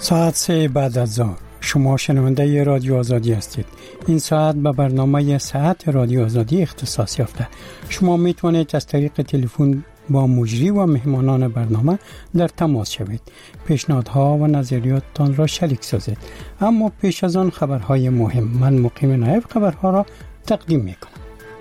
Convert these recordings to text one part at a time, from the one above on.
ساعت 3 بعد از ظهر. شما شنونده رادیو آزادی هستید. این ساعت به برنامه ساعت رادیو آزادی اختصاص یافته. شما میتونید از طریق تلفن با مجری و مهمانان برنامه در تماس شوید. پیشنهادها و نظریاتتان را شریک سازید. اما پیش از آن خبرهای مهم، من مقیم نایب خبرها را تقدیم میکنم.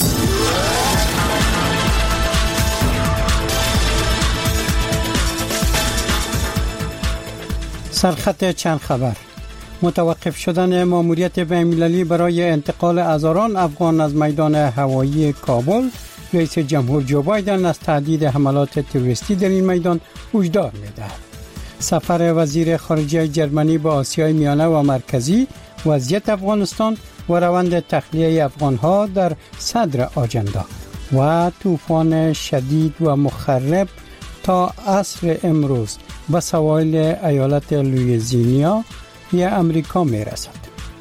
سرخط چند خبر. متوقف شدن ماموریت بین‌المللی برای انتقال هزاران افغان از میدان هوایی کابل. رئیس جمهور جو بایدن از تهدید حملات تروریستی در این میدان هشدار می‌دهد. سفر وزیر خارجه جرمنی به آسیای میانه و مرکزی، وضعیت افغانستان و روند تخلیه افغان‌ها در صدر آجندا و طوفان شدید و مخرب تا عصر امروز به سواحل ایالت لوئیزیانا یا امریکا می رسد.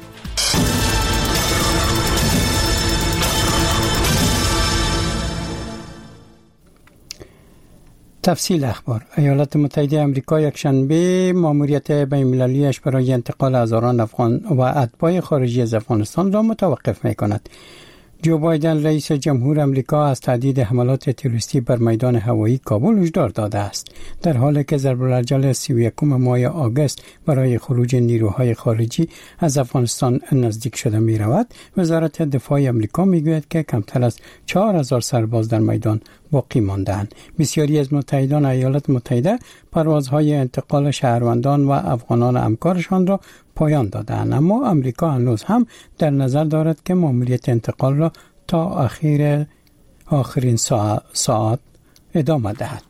تفصیل اخبار. ایالات متحده آمریکا یکشنبه ماموریت بین‌المللی‌اش برای انتقال هزاران افغان و اتباع خارجی از افغانستان را متوقف می کند. جو بایدن رئیس جمهور آمریکا از تهدید حملات تروریستی بر میدان هوایی کابل هشدار داده است، در حالی که ضرب الاجل 31 ماه آگوست برای خروج نیروهای خارجی از افغانستان نزدیک شده می رود. وزارت دفاع آمریکا می گوید که کمتر از 4000 سرباز در میدان باقی مانده‌اند. بسیاری از متحدان ایالات متحده پروازهای انتقال شهروندان و افغانان همکارشان را پایان دادند، اما امریکا هنوز هم در نظر دارد که ماموریت انتقال را تا آخرین ساعت ادامه دهد.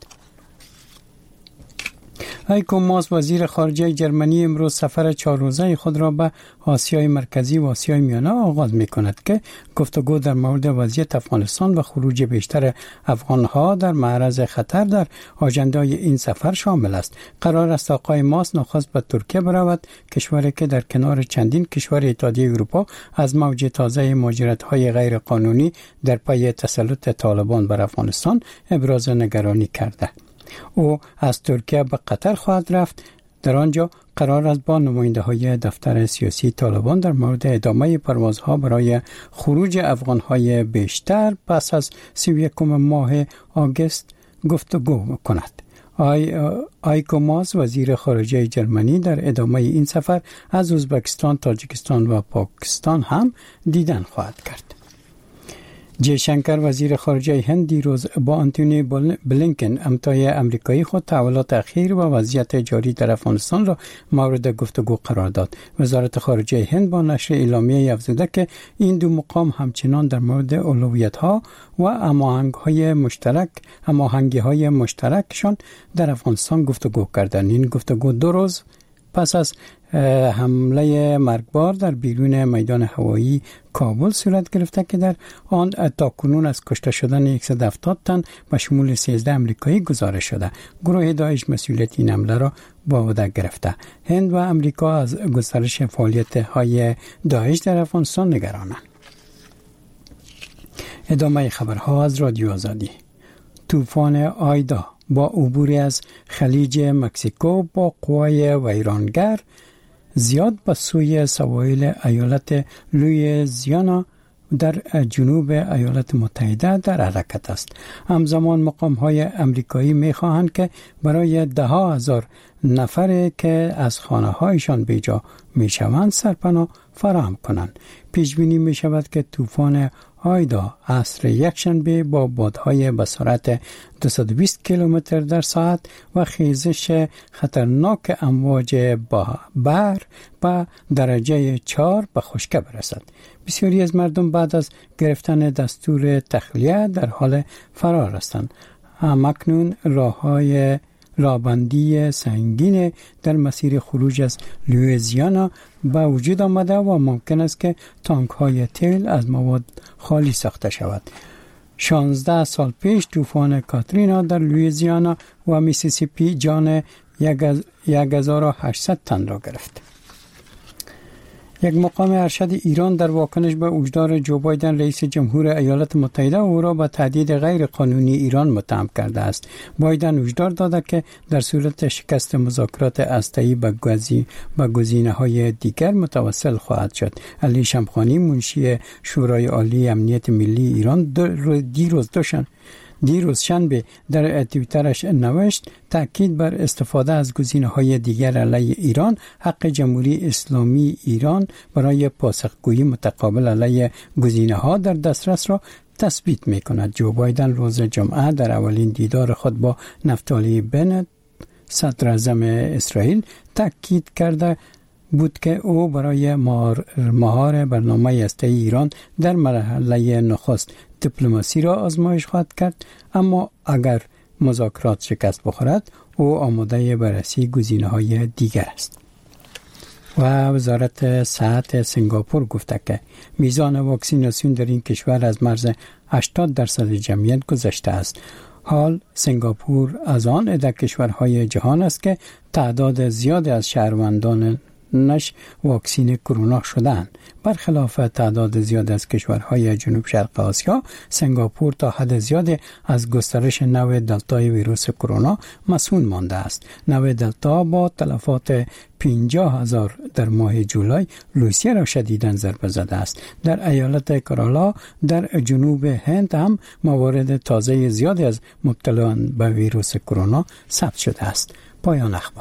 هایکو ماس وزیر خارجه جرمنی امروز سفر 4 روزه خود را به آسیای مرکزی و آسیای میانه آغاز می کند که گفتگو در مورد وضعیت افغانستان و خروج بیشتر افغانها در معرض خطر در آژندای این سفر شامل است. قرار است آقای ماس نخست به ترکیه برود، کشوری که در کنار چندین کشور اتحادیه اروپا از موج تازه مهاجرت‌های غیر قانونی در پی تسلط طالبان بر افغانستان ابراز نگرانی کرده. او از ترکیه به قطر خواهد رفت. در آنجا قرار است با نماینده‌های دفتر سیاسی طالبان در مورد ادامه پروازها برای خروج افغان‌های بیشتر پس از 31 ماه آگوست گفتگو کند. هایکو ماس وزیر خارجه جرمنی در ادامه این سفر از ازبکستان، تاجیکستان و پاکستان هم دیدن خواهد کرد. جی شنکر وزیر خارجه هند دیروز با آنتونی بلینکن همتای امریکایی خود تحولات اخیر و وضعیت جاری در افغانستان را مورد گفتگو قرار داد. وزارت خارجه هند با نشر اعلامیه افزوده که این دو مقام همچنان در مورد اولویت‌ها و هماهنگی‌های مشترکشان در افغانستان گفتگو کردند. این گفتگو 2 روز پس از حمله مرگبار در بیرون میدان هوایی کابل صورت گرفته که در آن تاکنون از کشته شدن 170 تن به شمول 13 امریکایی گزارش شده. گروه داعش مسئولیت این حمله را به عهده گرفته. هند و امریکا از گسترش فعالیت‌های داعش در افغانستان نگرانند. ادامه خبرها از رادیو آزادی. طوفان آیدا با عبور از خلیج مکزیکو با قوای ویرانگر زیاد به سوی سواحل ایالت لوئیزیانا در جنوب ایالات متحده در حرکت است. همزمان مقام‌های امریکایی می‌خواهند که برای 10,000 نفر که از خانه‌هایشان بیجا می‌شوند سرپناه فراهم کنند. پیش بینی می‌شود که طوفان آیدا عصر یکشنبه با بادهای به سرعت 220 کیلومتر در ساعت و خیزش خطرناک امواج بحر به درجه 4 به خشکی برسد. بسیاری از مردم بعد از گرفتن دستور تخلیه در حال فرار هستند. همکنون راهبندی سنگین در مسیر خروج از لوئیزیانا به وجود آمده و ممکن است که تانک های تیل از مواد خالی ساخته شود. 16 سال پیش طوفان کاترینا در لوئیزیانا و میسیسیپی جان 1800 تن را گرفت. یک مقام ارشد ایران در واکنش به هشدار جو بایدن رئیس جمهور ایالات متحده او را به تهدید غیر قانونی ایران متهم کرده است. بایدن هشدار داده که در صورت شکست مذاکرات هسته‌ای به گزینه‌های دیگر متوسل خواهد شد. علی شمخانی منشی شورای عالی امنیت ملی ایران دیروز شنبه در توییترش نوشت تاکید بر استفاده از گزینه‌های دیگر علیه ایران حق جمهوری اسلامی ایران برای پاسخگویی متقابل علیه گزینه‌ها در دسترس را تثبیت می‌کند. جو بایدن روز جمعه در اولین دیدار خود با نفتالی بنت صدر اعظم اسرائیل تاکید کرده بود که او برای مهار برنامه هسته‌ای ایران در مرحله نخست دیپلماسی را آزمایش خواهد کرد، اما اگر مذاکرات شکست بخورد او آماده بررسی گزینه‌های دیگر است. و وزارت صحت سنگاپور گفته که میزان واکسیناسیون در این کشور از مرز 80% جمعیت گذشته است. حال سنگاپور از آن عده کشورهای جهان است که تعداد زیادی از شهروندان نش واکسین کرونا شدند. برخلاف تعداد زیاد از کشورهای جنوب شرق آسیا، سنگاپور تا حد زیادی از گسترش نوع دلتای ویروس کرونا مسئول مانده است. نوع دلتا با تلفات 50,000 در ماه جولای روسیه را شدیداً ضربه زده است. در ایالت کرالا در جنوب هند هم موارد تازه زیادی از مبتلایان به ویروس کرونا ثبت شده است. پایان اخبار.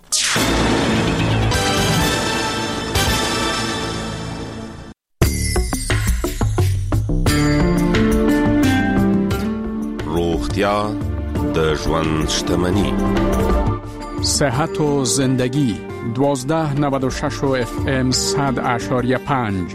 روغتیا د ژوند شتمني. صحت و زندگی 1296 FM 100.5.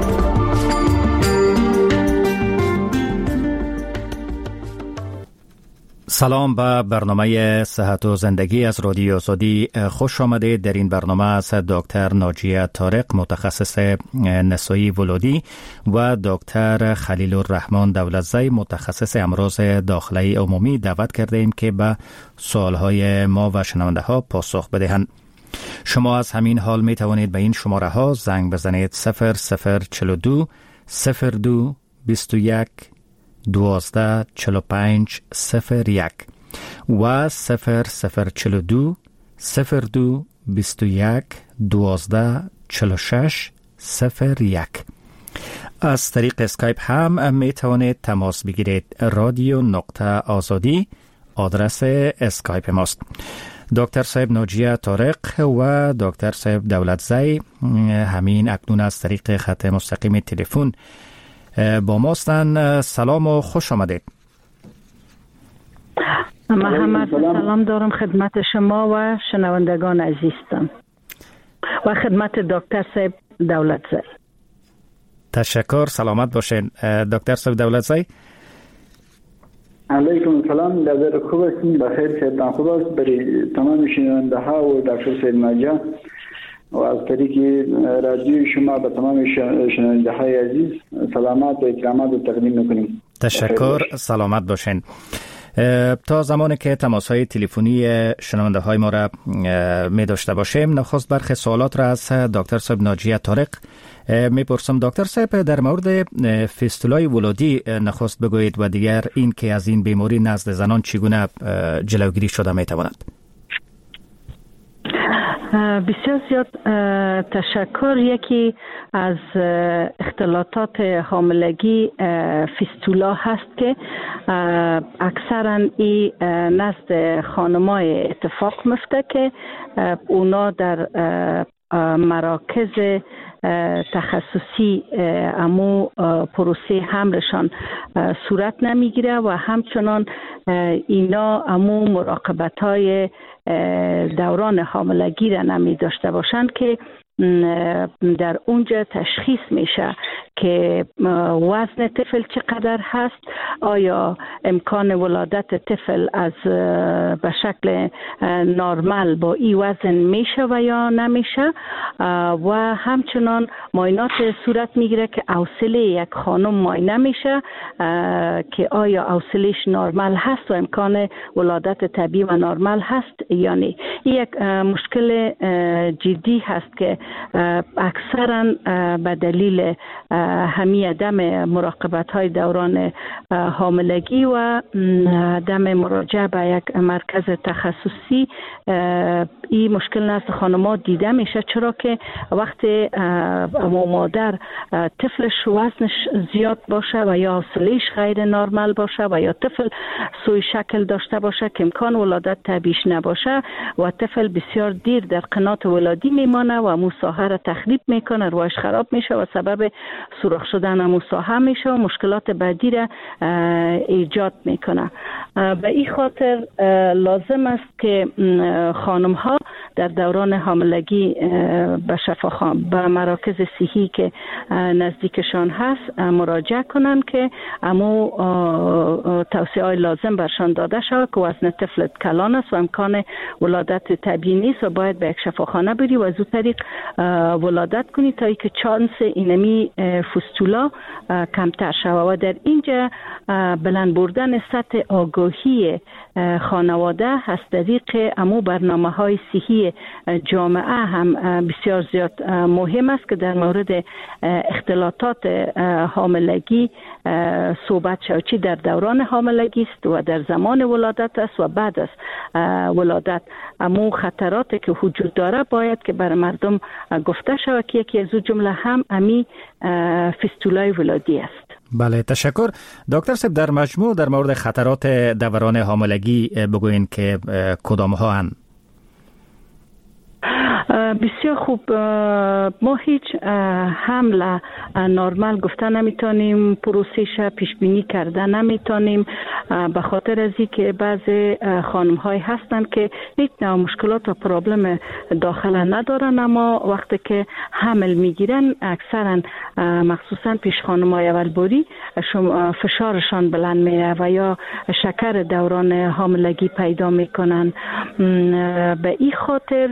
سلام به برنامه صحت و زندگی از رادیو آزادی خوش آمدید. در این برنامه از دکتر ناجیه طارق متخصص نسایی ولادی و دکتر خلیل الرحمن دولتزی متخصص امراض داخلی عمومی دعوت کرده ایم که به سوالهای ما و شنونده ها پاسخ بدهند. شما از همین حال می توانید به این شماره ها زنگ بزنید 0042 02 21 12 45 01 و 0042 02 21 12 46 01. از طریق اسکایپ هم می توانید تماس بگیرید. رادیو نقطه آزادی آدرس اسکایپ ماست. دکتر صاحب ناجیه طارق و دکتر صاحب دولتزی همین اکنون از طریق خط مستقیم تلفن با ماستن. سلام و خوش آمدید. محمد سلام دارم خدمت شما و شنوندگان عزیزم و خدمت دکتر صاحب دولتزی. تشکر. سلامت باشین دکتر صاحب دولتزی. علیکم السلام. نظر خوب هستین؟ بخیر خیرتان خوب است. برای تمام شنونده ها و دکتر صاحب ناجیه و از طریق رادیو شما به تمام شنونده های عزیز سلامت و اکرامات رو تقدیم میکنیم. تشکر. سلامت باشین. تا زمانی که تماس های تلفنی شنونده های ما را می داشته باشیم، نخست برخی سوالات را از دکتر صاحب ناجیه طارق میپرسم. دکتر صاحب در مورد فیستولای ولادی نخست بگویید و دیگر این که از این بیماری نزد زنان چگونه جلوگیری شده میتواند. بسیار زیاد تشکر. یکی از اختلالات حاملگی فیستولا هست که اکثرا این نزد خانمای اتفاق میفته که اونا در مراکز تخصصی امو پروسه حملشان صورت نمیگیره و همچنان اینا امو مراقبت های دوران حاملگی را نمی داشته باشند که در اونجا تشخیص میشه که وزن طفل چقدر هست، آیا امکان ولادت طفل از به شکل نرمال با این وزن میشه و یا نمیشه، و همچنان معاینات صورت میگیره که حوصله یک خانم معاینه میشه که آیا حوصلهش نرمال هست و امکان ولادت طبیعی و نرمال هست یا نه. یک مشکل جدی هست که اکثرا به دلیل همین عدم مراقبت های دوران حاملگی و عدم مراجعه به یک مرکز تخصصی این مشکل نزد خانم‌ها دیده میشه، چرا که وقتی مادر طفلش وزنش زیاد باشه و یا حوصله‌اش غیر نرمال باشه و یا طفل سوی شکل داشته باشه که امکان ولادت طبیعیش نباشه و طفل بسیار دیر در قنات ولادی میمانه و موساها را تخریب میکنه، روش خراب میشه و سبب سوراخ شدن موساها میشه و مشکلات بعدی را ایجاد میکنه. به این خاطر لازم است که خانم ها در دوران حاملگی به شفاخانه به مراکز صحی که نزدیکشان هست مراجعه کنند که امو توصیه های لازم برشان داده شود که وزن طفل کلان است و امکان ولادت طبیعی نیست و باید به یک شفاخانه بری و از اون طریق ولادت کنی تا اینکه چانس اینمی فستولا کمتر شود. و در اینجا بلند بردن سطح آگاهی خانواده از طریق امو برنامه های صحی جامعه هم بسیار زیاد مهم است که در مورد اختلالات حاملگی صحبت شود، چی در دوران حاملگی است و در زمان ولادت است و بعد از ولادت. امو خطراتی که وجود داره باید که بر مردم گفته شود که یکی از جمله هم امی فستولای ولادی است. بله، تشکر. دکتر صاحب، در مجموع در مورد خطرات دوران حاملگی بگوین که کدام ها هستند؟ بسیار خوب. ما هیچ حمله نرمال گفته نمیتونیم، پروسش پیش بینی کرده نمیتونیم، به خاطر از اینکه بعضی خانم های هستن که هیچ نوع مشکلات و پرابلم داخله ندارن، اما وقتی که حمل میگیرن اکثرا مخصوصا پیش خانم های اولباری فشارشان بلند میره و یا شکر دوران حاملگی پیدا میکنن. به این خاطر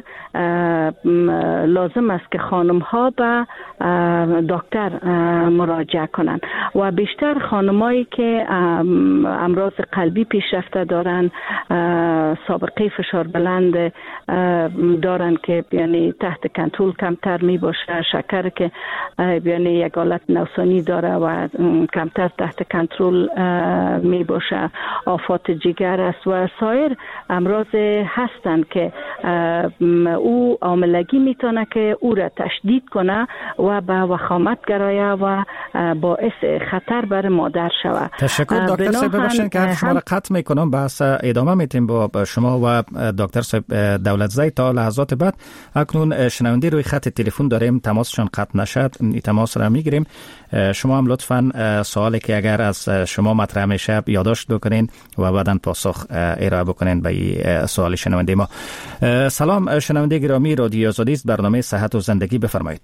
لازم است که خانم ها به دکتر مراجعه کنند و بیشتر خانمایی که امراض قلبی پیشرفته دارن، سابقه فشار بلند دارن که یعنی تحت کنترل کمتر می باشه، شکر که یعنی یک حالت نوسانی داره و کمتر تحت کنترل می باشه، آفات جگر است و سایر امراض هستند که او عاملگی میتونه که او را تشدید کنه و به وخامت گرایه و باعث خطر بر مادر شود. تشکر دکتر صاحب. ببخشید که شما را قطع میکنم، بحث ادامه میتیم با شما و دکتر صاحب دولتزی تا لحظات بعد. اکنون شنونده روی خط تلفن داریم، تماسشان قطع نشد، این تماس را میگیریم. شما هم لطفاً سوالی که اگر از شما مطرح میشه یادداشت بکنین و بعداً پاسخ ارائه بکنین به سوال شنونده ما. سلام شنونده گرامی رادیو آزادی است، برنامه صحت و زندگی، بفرمایید.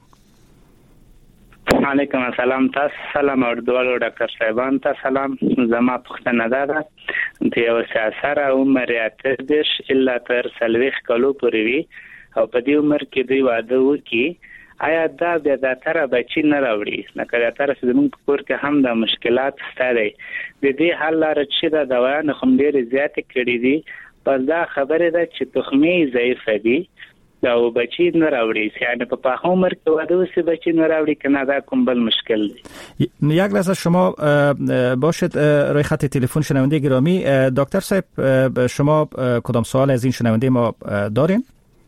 علیکم السلام. تاسو سلام اوردوالو ډاکټر صاحبان ته سلام. زما پوښتنه ده چې یو سیاسر عمر اتدش الا تر 40 کلو پورې وي او په دې عمر کې دوی واده وکړي، آیا دا بیا د تر بچی نه راوړي؟ لکه د تر زموږ په کور کې هم د مشکلات ستاره د دې حل لاره چې دا دوايان هم ډېر زیات کړي دي، پس دا خبره ده چې تخمي ضعیف دي دا بچی نه راوړي، یعنی په پاخه عمر کې واده وسی بچی نه راوړي کنه، دا کوم بل مشکل دی. یک لحظه شما باشید روی خط تلفن شنونده گرامی. دکتر صاحب شما کدام سوال از این شنونده ما دارین؟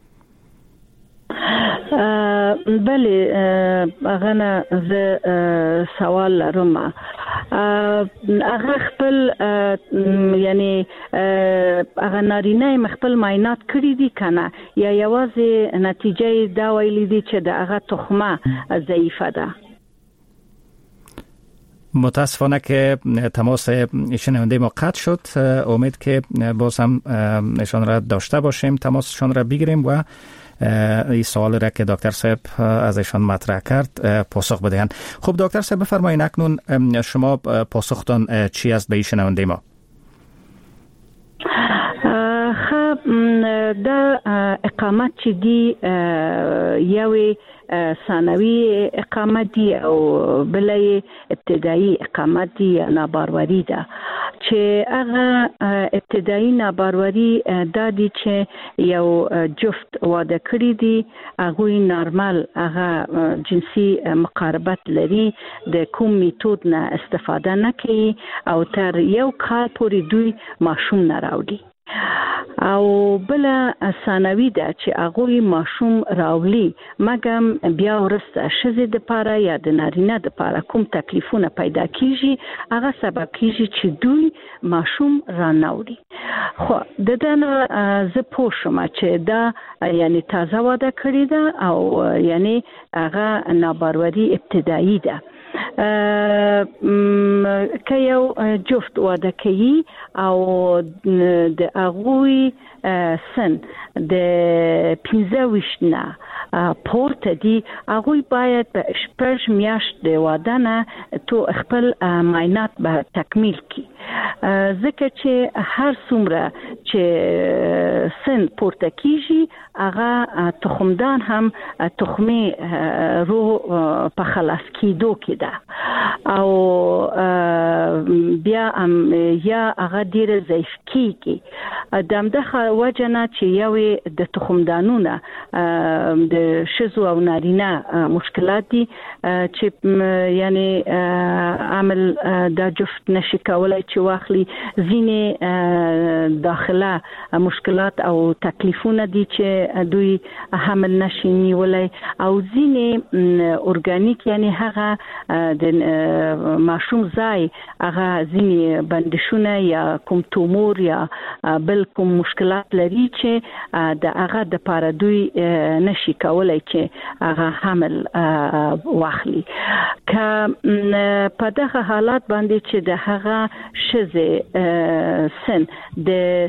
بله، اغه ز سوال لرم. اغه خپل یعنی اغه نارینه مخبل معاینات کړی دي کنه یا یوازې نتیجه دا ویلي دي چې د اغه تخمه ضعیفه ده؟ متاسفانه که تماس شنونده ما قطع شد. امید که باز هم نشان را داشته باشیم، تماسشان را بگیریم و این سوال را که دکتر صاحب ازشان مطرح کرد پاسخ بدهند. خب دکتر صاحب بفرمایید اکنون شما پاسختان چی است به این شنونده ما؟ خب دا اقامت چې دی یوی ثانوي اقامت دی او بلې ابتدایي اقامت دی یا ناباروری ده، چې چې هغه ابتدایي ناباروری د دې چې یو جفت واده کړی دي هغه نارمل هغه جنسي مقاربت لري د کوم میتود نه استفاده نه کوي او تر یو کال پورې دوی ماشوم نه راوړي او بل ثانوي ده چې هغه ماشوم راولي مګم بیا ورسته شزه د پاره یا د نارینه د پاره کوم تکلیفونه پیدا کیږي هغه سبب کیږي چې دوی ماشوم را ناوړي. خو د دنه زه پوښم چې دا یعنی تازه واده کړی ده او یعنی هغه ناباروری ابتدایي ده. که یو جفت واده کوي او د هغوی سن د 15 نه پورته دي هغوی باید په شپږ میاشت د واده نه تو خپل معاینات به تکمیل کی ځکه چې هر څومره چې سن پورته کیږي هغه تخمدان هم تخمي رو په خلاص کیدو کې ده او بیا یا هغه ډیر ضعیف کیږي دمدغه وجنه چې یو د تخمدانونه د شزو او نارینه مشکلات دي چې یعنی عمل د جفت نشي کولای چې واخلي ځینې داخله مشکلات او تکلیفونه دي چې دوی حمل نشي نیولای او ځینې ارګانیک یعنی هغه د ماشوم ځای هغه ځینې بندشونه یا کوم تومور یا بل کوم مشکلات لري چې د هغه د پاره دوی نشي کولای چې هغه حمل واخلي. که په دغه حالات باندې چې د هغه شزه سن د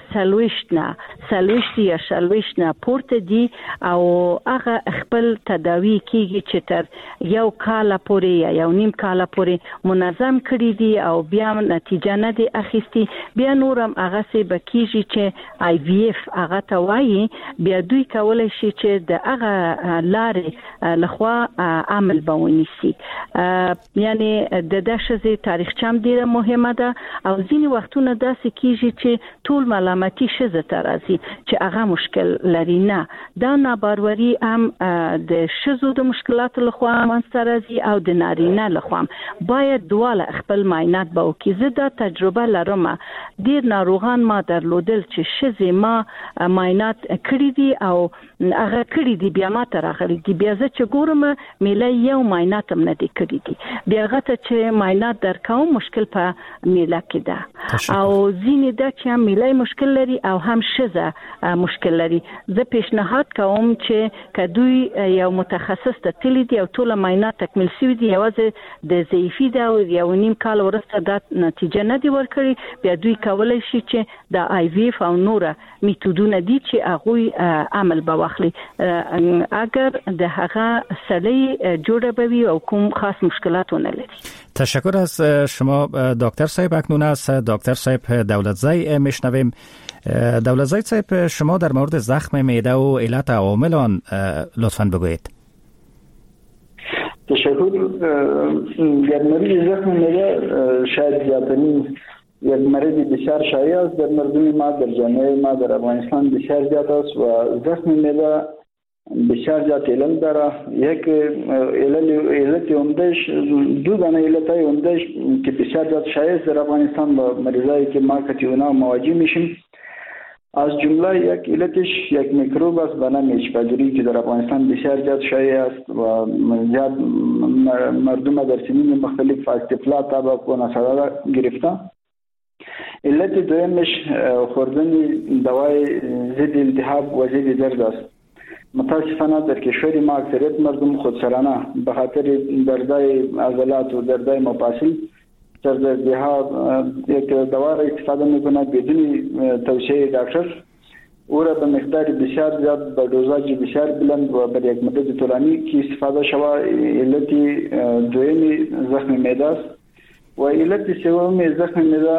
سلوشت یا شلوشت نه پورته دي او هغه خپل تداوی کیږي چې تر یو کال پورې یا یو نیم کال پورې منظم کړی دي او بیا نتیجه نه دی اخیستی بیا نورم هغه سي بکیږي چې IVF هغه توایي بیا دوی کولای شي چې د هغه لارې لخوا عمل بونیسي. یعنی د دشزي تاریخچه هم ډیره مهمه ده او ځینې وختونه داسې کیږي چې ټول ملامتي شزه ترازي چې هغه مشکل لري نه دا ناباروری هم د شزو د مشکلات لخوا منسترازي او د نارینه لخوا باید دواله خپل معاینات به وکړي. زه دا تجربه لرم ډیر ناروغان ما درلودل چې شزه ما معاینات کړی دي او هغه کړی دي بیا ما تر اخري دي بیا زه چې ګورم میله یو معاینات هم نه دي کړی دي بیا هغه ته چې معاینات درکوم مشکل په میله کې ده او ځینې دا چې هم میله مشکل لري او هم شزه مشکل لري. زه پیشنهاد کوم چې کدوی یو متخصص ته تللی دی او ټول معاینات تکمیل شوی دی یوازې د ضعیفي دا او یو نیم کال وروسته دا نتیجه نه دی ورکړي بیا دوی کولای شي چې د IVF او نور میتودونه دي چې هغه عمل به واخلي اگر د هغه سلی جوړه بوي او کوم خاص مشکلاتونه لري. تشکر از شما دکتر صاحب. اکنون از دکتر صاحب دولتزای میشنویم. دولتزای صاحب شما در مورد زخم معده و علت عوامل آن لطفاً بگویید. تشکر. در مورد زخم معده شاید زیادترین یک مرض بسیار شایع است در مردم ما در جامعه ما در افغانستان بسیار زیاد است و زخم معده بسیار زیاد علل داره. یک علت عمدهش دو دانه علتای عمدهش که بسیار زیاد شایع است در افغانستان با مریضایی که ما کتیونا مواجه میشیم از جمله یک علتش یک میکروب است به نام اچ پایلوری که در افغانستان بسیار زیاد شایع است و زیاد مردم در سنین مختلف از طفلا تا به نسالا گرفتن. علت دویمش خوردن دوای ضد التهاب و ضد درد است. متاسفانه در کشور ما اکثریت مردم خودسرانه به خاطر دردای عضلات و دردای مفاصل دردها یک دوا را استفاده میکنند بدون توصیه دکتر او را به مقدار بسیار زیاد با دوزاج بسیار بلند و بر یک مدت طولانی که استفاده شود. علت دومی زخم معده است و علت سوم زخم معده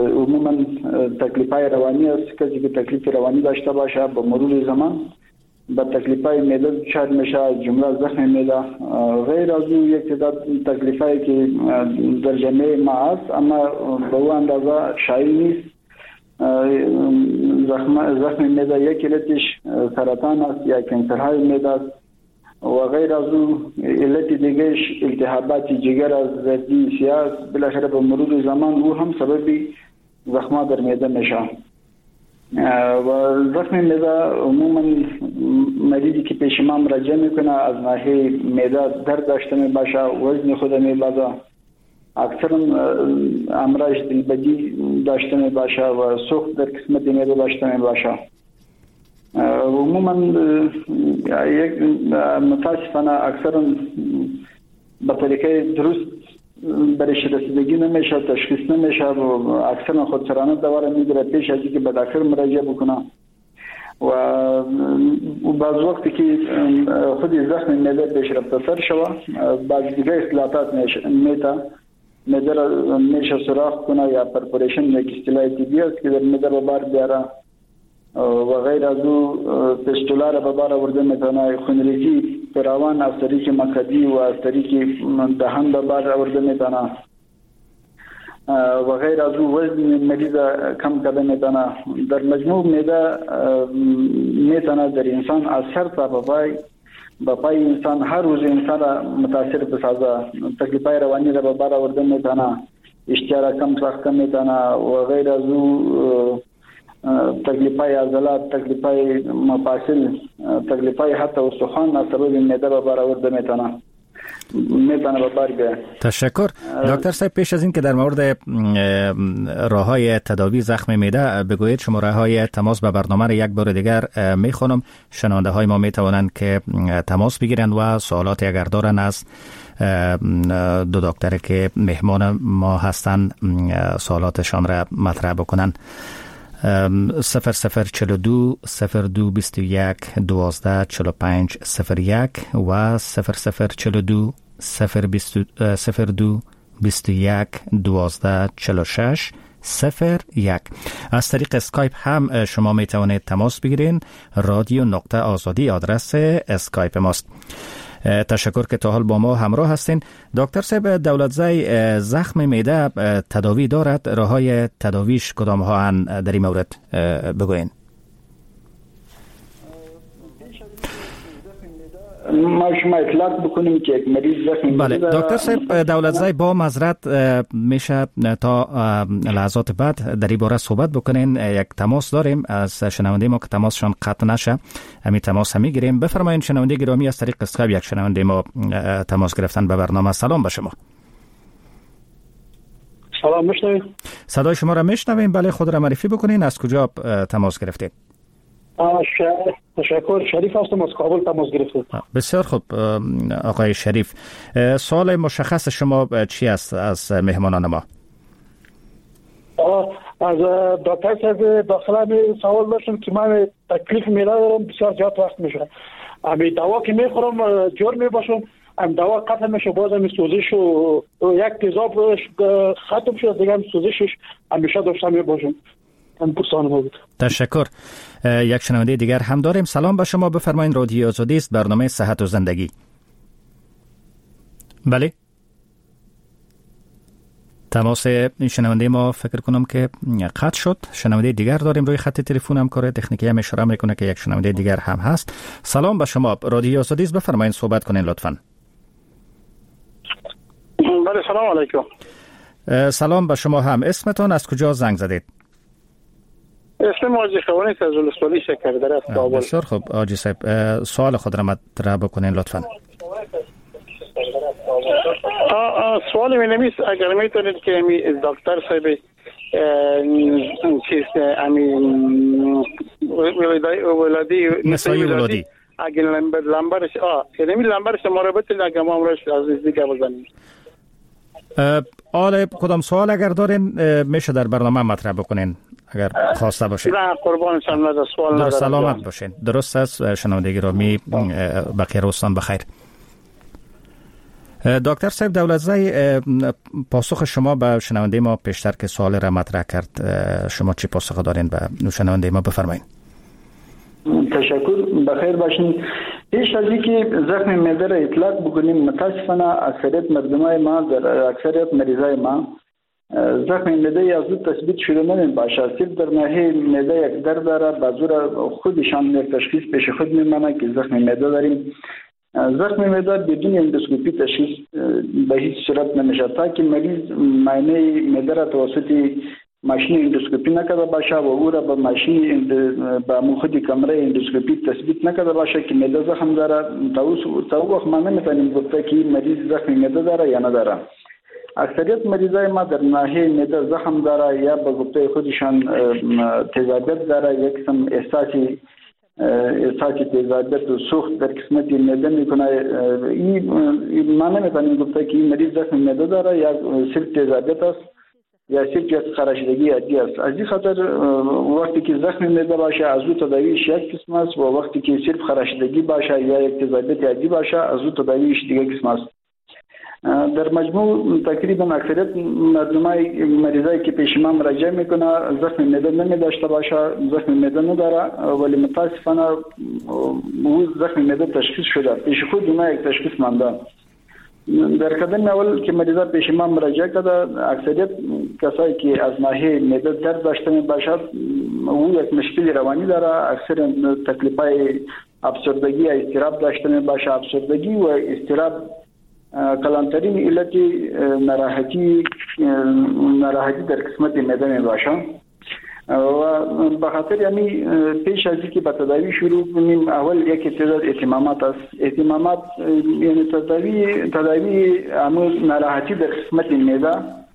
عموما تکلیف‌های روانی است. کسی که تکلیف روانی داشته باشه با مرور زمان به تکلیف‌های معده دچار میشه، از جمله زخم معده. غیر از او یک تعداد تکلیف‌هایی که در جامعه ما است اما به اون اندازه شایع نیست. زخم معده یک علتش سرطان است یا کنسرهای معده است و غیر از او علت دیگهش التهابات جگر است، زردی سیاه است. بالاخره به مرور زمان او هم سببی زخم در معده میشه و زخم معده عموما مریضی که پیش ما مراجعه میکنه از ناحیه معده درد داشته میباشه، وزن خود میبازه، اکثرا امراض دلبدی داشته میباشه و سوخت در قسمت معده داشته میباشه. عموما یک متاسفانه اکثرا به طریقه درست برش رسیدگی نمیشه، تشخیص نمیشه و اکثرا خودسرانه دواره میگیره پیش از اینکه به دکتر مراجعه بکنه و بعض وقتی که خود زخم معده پیشرفته‌تر شوه بعض دیگه اختلالات معده را میشه سوراخ کنه یا پرفوریشن یک اصطلاح طبی است که در معده به بار بیاره و غیر از او فستولا را به بار آورده میتونه، خونریزی فراوان از طریق مقعدی و از طریق دهان به بار آورده میتونه و غیر از او وزن مریض کم کرده میتونه. در مجموع معده میتونه در انسان از سر تا به پای انسان هر روز انسان را متاثر بسازه. تکلیفای روانی را به بار آورده میتونه، اشتها را کم ساخته میتونه و غیر از او تکلیفای عضلات، تکلیفای مفاصل، تکلیفای حتی استخوان از سبب معده به بار آورده میتونه به بار بیاید. تشکر دکتر صاحب. پیش از این که در مورد راه‌های تداوی زخم معده بگویید، شماره‌های تماس به برنامه را یک بار دیگر میخوانم. شنونده‌های ما میتوانند که تماس بگیرند و سوالات اگر دارند از دو دکتر که مهمان ما هستند سوالاتشان را مطرح بکنند. 0042 0221 12 45 01 و 0042 02 21 12 46 01. از طریق اسکایپ هم شما می توانید تماس بگیرین. رادیو نقطه آزادی آدرس اسکایپ ماست. تشکر که تا حال با ما همراه هستین. دکتر صاحب، دولتزای زخم معده تداوی دارد؟ راه‌های تداویش کدام ها هستند در این مورد بگوین؟ ما شما اطلاق بکنیم که یک مریض زخم بله دکتر صاحب، دولتزای با معذرت میشه تا لحظات بعد در این باره صحبت بکنین. یک تماس داریم از شنونده ما که تماسشان قطع نشه، همین تماس هم میگیریم. بفرمایید شنونده گرامی، از طریق اسکایپ یک شنونده ما تماس گرفتن به برنامه. سلام به شما. سلام، میشنوید؟ صدای شما را میشنویم. بله، خود را معرفی بکنین، از کجا تماس گرفتید؟ تشکر، شریف هستم، از کابل تماس گرفتم. بسیار خوب آقای شریف، سوال مشخص شما چی است از مهمانان ما؟ از دکتر صاحب داخل سوال داشتم که من تکلیف معده دارم، بسیار زیاد وقت میشه. امی دوا که میخورم جور میباشم، ام دوا قطع میشه، بازم سوزش و یک تیزاب ختم شد دیگه هم سوزشش همیشه داشته میباشم. تشکر. یک شنونده دیگر هم داریم. سلام به شما، بفرمایید. رادیو آزادی است، برنامه صحت و زندگی. بله، تماس این شنونده ما فکر کنم که قطع شد. شنونده دیگر داریم روی خط تلفن. هم کار تکنیکی هم اشاره میکنه که یک شنونده دیگر هم هست. سلام به شما، رادیو آزادی است، بفرمایید صحبت کنین لطفاً. بله، سلام علیکم. سلام به شما هم. اسمتون، از کجا زنگ زدید؟ اسم آجی خوانی از ولسوالی شکردره است کابل. بسیار خوب آجی صاحب، سوال خود را مطرح بکنین لطفاً. سوال می نمیست اگر میتونید که دکتر صاحب چیز ولادی نسایی ولادی اگر لمبرش یعنی لمبرش مربوط اگر ما امروز از دیگه بزنیم. آله کدام سوال اگر دارین میشه در برنامه مطرح بکنین اگر خواسته باشین. نه قربان شما، سوال ندارم. سلامت باشین. درست است شنونده گرامی، بقیه روزتان بخیر. دکتر صاحب دولتزای، پاسخ شما به شنونده ما پیشتر که سوال را مطرح کرد، شما چی پاسخ دارین به شنونده ما؟ بفرمایید. تشکر، بخیر باشین. پیش از اینکه زخم معده را اطلاق بکنیم، متاسفانه اکثریت مریضای ما زخم معده از زود تثبیت شده نمیباشه. صرف در ناحیه معده یک درد داره، بعضی خودشان یک تشخیص پیش خود میمانه که زخم معده داریم. زخم معده بدون اندوسکوپی تشخیص به هیچ صورت نمیشه تا که مریض معاینه معده را توسط ماشین اندوسکوپی نکرده باشه و او را به ماشین به خود کمره اندوسکوپی تثبیت نکرده باشه که معده زخم داره. تا او وقت ما نمیتونیم گفته که مریض زخم معده داره یا نداره. اکثریت مریضای ما در ناحیه معده زخم داره یا به گفته خودشان تیزابیت داره، یک قسم احساسی تیزابیت و سوخت در قسمت معده میکنه. این ما نمیتونیم گفته که این مریض زخم معده داره یا صرف تیزابیت است یا صرف خراشیدگی عادی است. از این خاطر وقتی که زخم معده باشه از او تداویش یک قسم است و وقتی که صرف خراشیدگی باشه یا یک تیزابیت عادی باشه از او تداویش دیگه قسم است. در مجموع تقریبا اکثریت مریضایی که پیش ما مراجعه میکنه زخم معده نمیداشته باشه، زخم معده نداره، ولی متاسفانه او زخم معده تشخیص شده، پیش خود اونا یک تشخیص مانده. در قدم اول که مریضا پیش ما مراجعه کرده، اکثریت کسایی که از ناحیه معده درد داشته میباشد او یک مشکل روانی داره، اکثر تکلیفای افسردگی یا اضطراب داشته میباشه. افسردگی و اضطراب کلانترین علت ناراحتی در قسمت معده می باشه و به خاطر یعنی پیش از اینکه به تداوی شروع کنیم اول یک تعداد اهتمامات است. اهتمامات یعنی تداوی ناراحتی در قسمت معده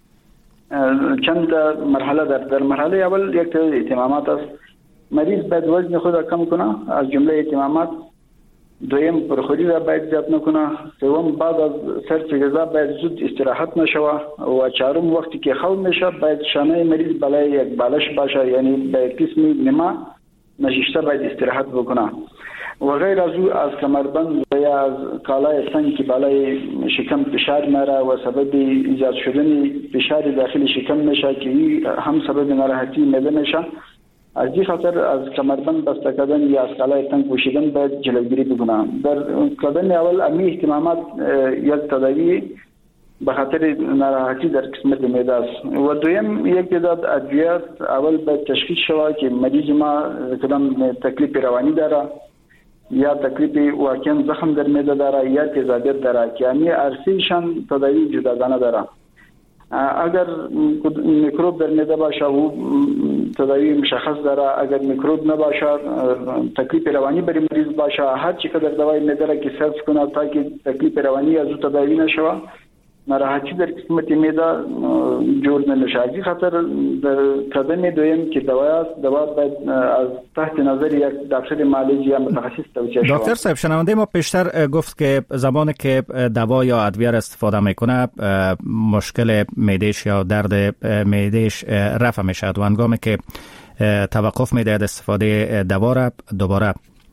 چند مرحله در مرحله اول یک تعداد اهتمامات است. مریض باید وزن خود را کم کنه، از جمله اهتمامات. دویم پرخوری را باید زیاد نکنه. سوم بعد از صرف غذا باید زود استراحت نشوه و چهارم وقتی که خواب میشه باید شانه مریض بالای یک بالش باشه، یعنی به قسم نیمه نشسته باید استراحت بکنه و غیر از او از کمربند و یا از کالای سنگ که بالای شکم فشار میاره و سبب ایجاد شدن فشار داخل شکم میشه که هم سبب ناراحتی معده میشه. از این خاطر از کمربند بسته کردن یا از کالای تنگ پوشیدن باید جلوگیری بکنم. در قدم اول امی اهتمامات یک تداوی به خاطر ناراحتی در قسمت معده است و دویم یک تعداد ادویات اول باید تشخیص شود که مریض ما کدام تکلیف روانی داره یا تکلیف واقعا زخم در معده داره یا تیزابیت داره که امی عرصه‌شان تداوی جداگانه داره. اگر میکروب در معده باشه و تداوی مشخص داره، اگر میکروب نباشه تکلیف روانی برای مریض باشه، هر چی که در دوای معده را که صرف کنه تا که تکلیف روانی از او تداوی نشوه ناراحتی در قسمت معده جور نمیشه. از این خاطر در قدم دویم که دوا باید از تحت نظر یک دکتر معالج یا متخصص توصیه شود. دکتر صاحب، شنونده ما پیشتر گفت که زمانی که دوا یا ادویه استفاده میکنه مشکل معده‌اش یا درد معده‌اش رفع میشه و هنگامی که توقف میده استفاده دوا را دوباره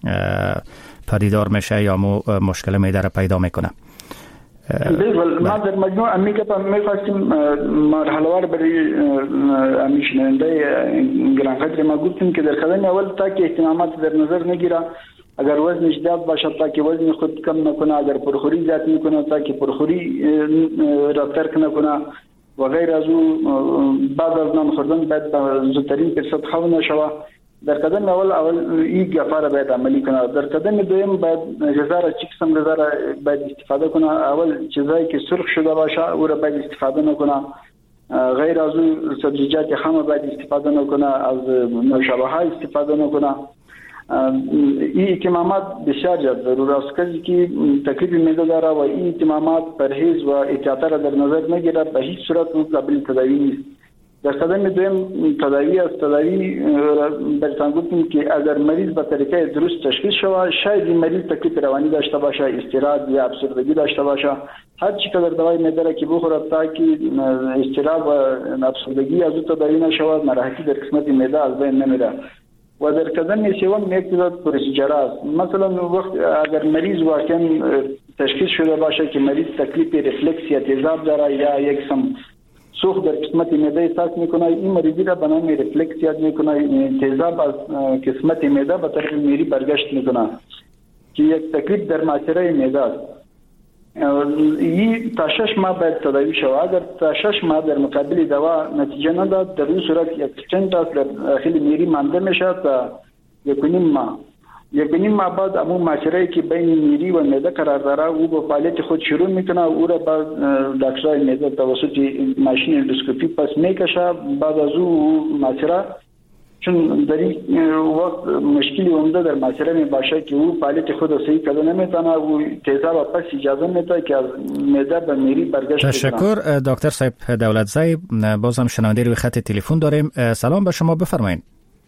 پدیدار میشه یا مشکل معده را پیدا میکنه. بالکل. ما در مجموع امیگه پا میخواستیم مرحلوار برای امیشننده گرانقدر ما گفتیم که در قدم اول تا که اهتمامات در نظر نگیره، اگر وزنش زیاد باشه تا که وزن خود کم نکنه، اگر پرخوری زیاد میکنه تا که پرخوری را ترک نکنه و غیر از او بعد از نان خوردن باید به زودترین فرصت خواب نشوه. در قدم اول این گفا را باید عملی کنه. در قدم دویم باید غذا را چی قسم غذا را باید استفاده کنه. اول چیزایی که سرخ شده باشه او را باید استفاده نکنه، غیر از او سبزیجات خام باید استفاده نکنه، از نوشابه ها استفاده نکنه. این اهتمامات بسیار ضرور است. کسی که تکلیف معده داره و این اهتمامات پرهیز و احتیاط را در نظر نگیره به هیچ صورت قابل تداوی نیست. در قدم دویم تداوی است. تداوی برتان گفتیم که اگر مریض به طریقه درست تشخیص شود، شاید این مریض تکلیف روانی داشته باشه، اضطراب یا افسردگی داشته باشه، هر چی که در دوای معده را که بخورد تا که اضطراب و افسردگی از او تداوی نشود، ناراحتی در قسمت معده از بین نمیره. و در قدم سوم یک تعداد پروسیجر است. مثلا وقت اگر مریض واقعا تشخیص شده باشه که مریض تکلیف ریفلکس یا تیزاب داره یا یک سم سوخت در قسمت معده احساس میکنه. این مریضی را به نام ریفلکس یاد میکنه. تیزاب از قسمت معده به طرف میری برگشت میکنه که یک تکلیف در مسیر معده است. این تا 6 ماه باید تداوی شود. اگر تا 6 ماه در مقابل دوا نتیجه نداد، در این صورت یک چند تا داخل میری مانده میشه تا 1.5 ماه. 1.5 ماه بعد همون مسیری که بین میری و معده قرار داره او به فعالیت خود شروع میکنه. او را بعد دکترای معده توسط ماشین اندوسکوپی پس میکشه. بعد از او مسیر چون در این وقت مشکلی عمده در مسیر می باشه که او فعالیت خود صحیح کرده نمیتونه. او تیزاب پس اجازه میده که از معده به میری برگشت. تشکر دکتر صاحب دولتزی. بازم شنونده روی خط تلفن داریم. سلام به شما، بفرمایید.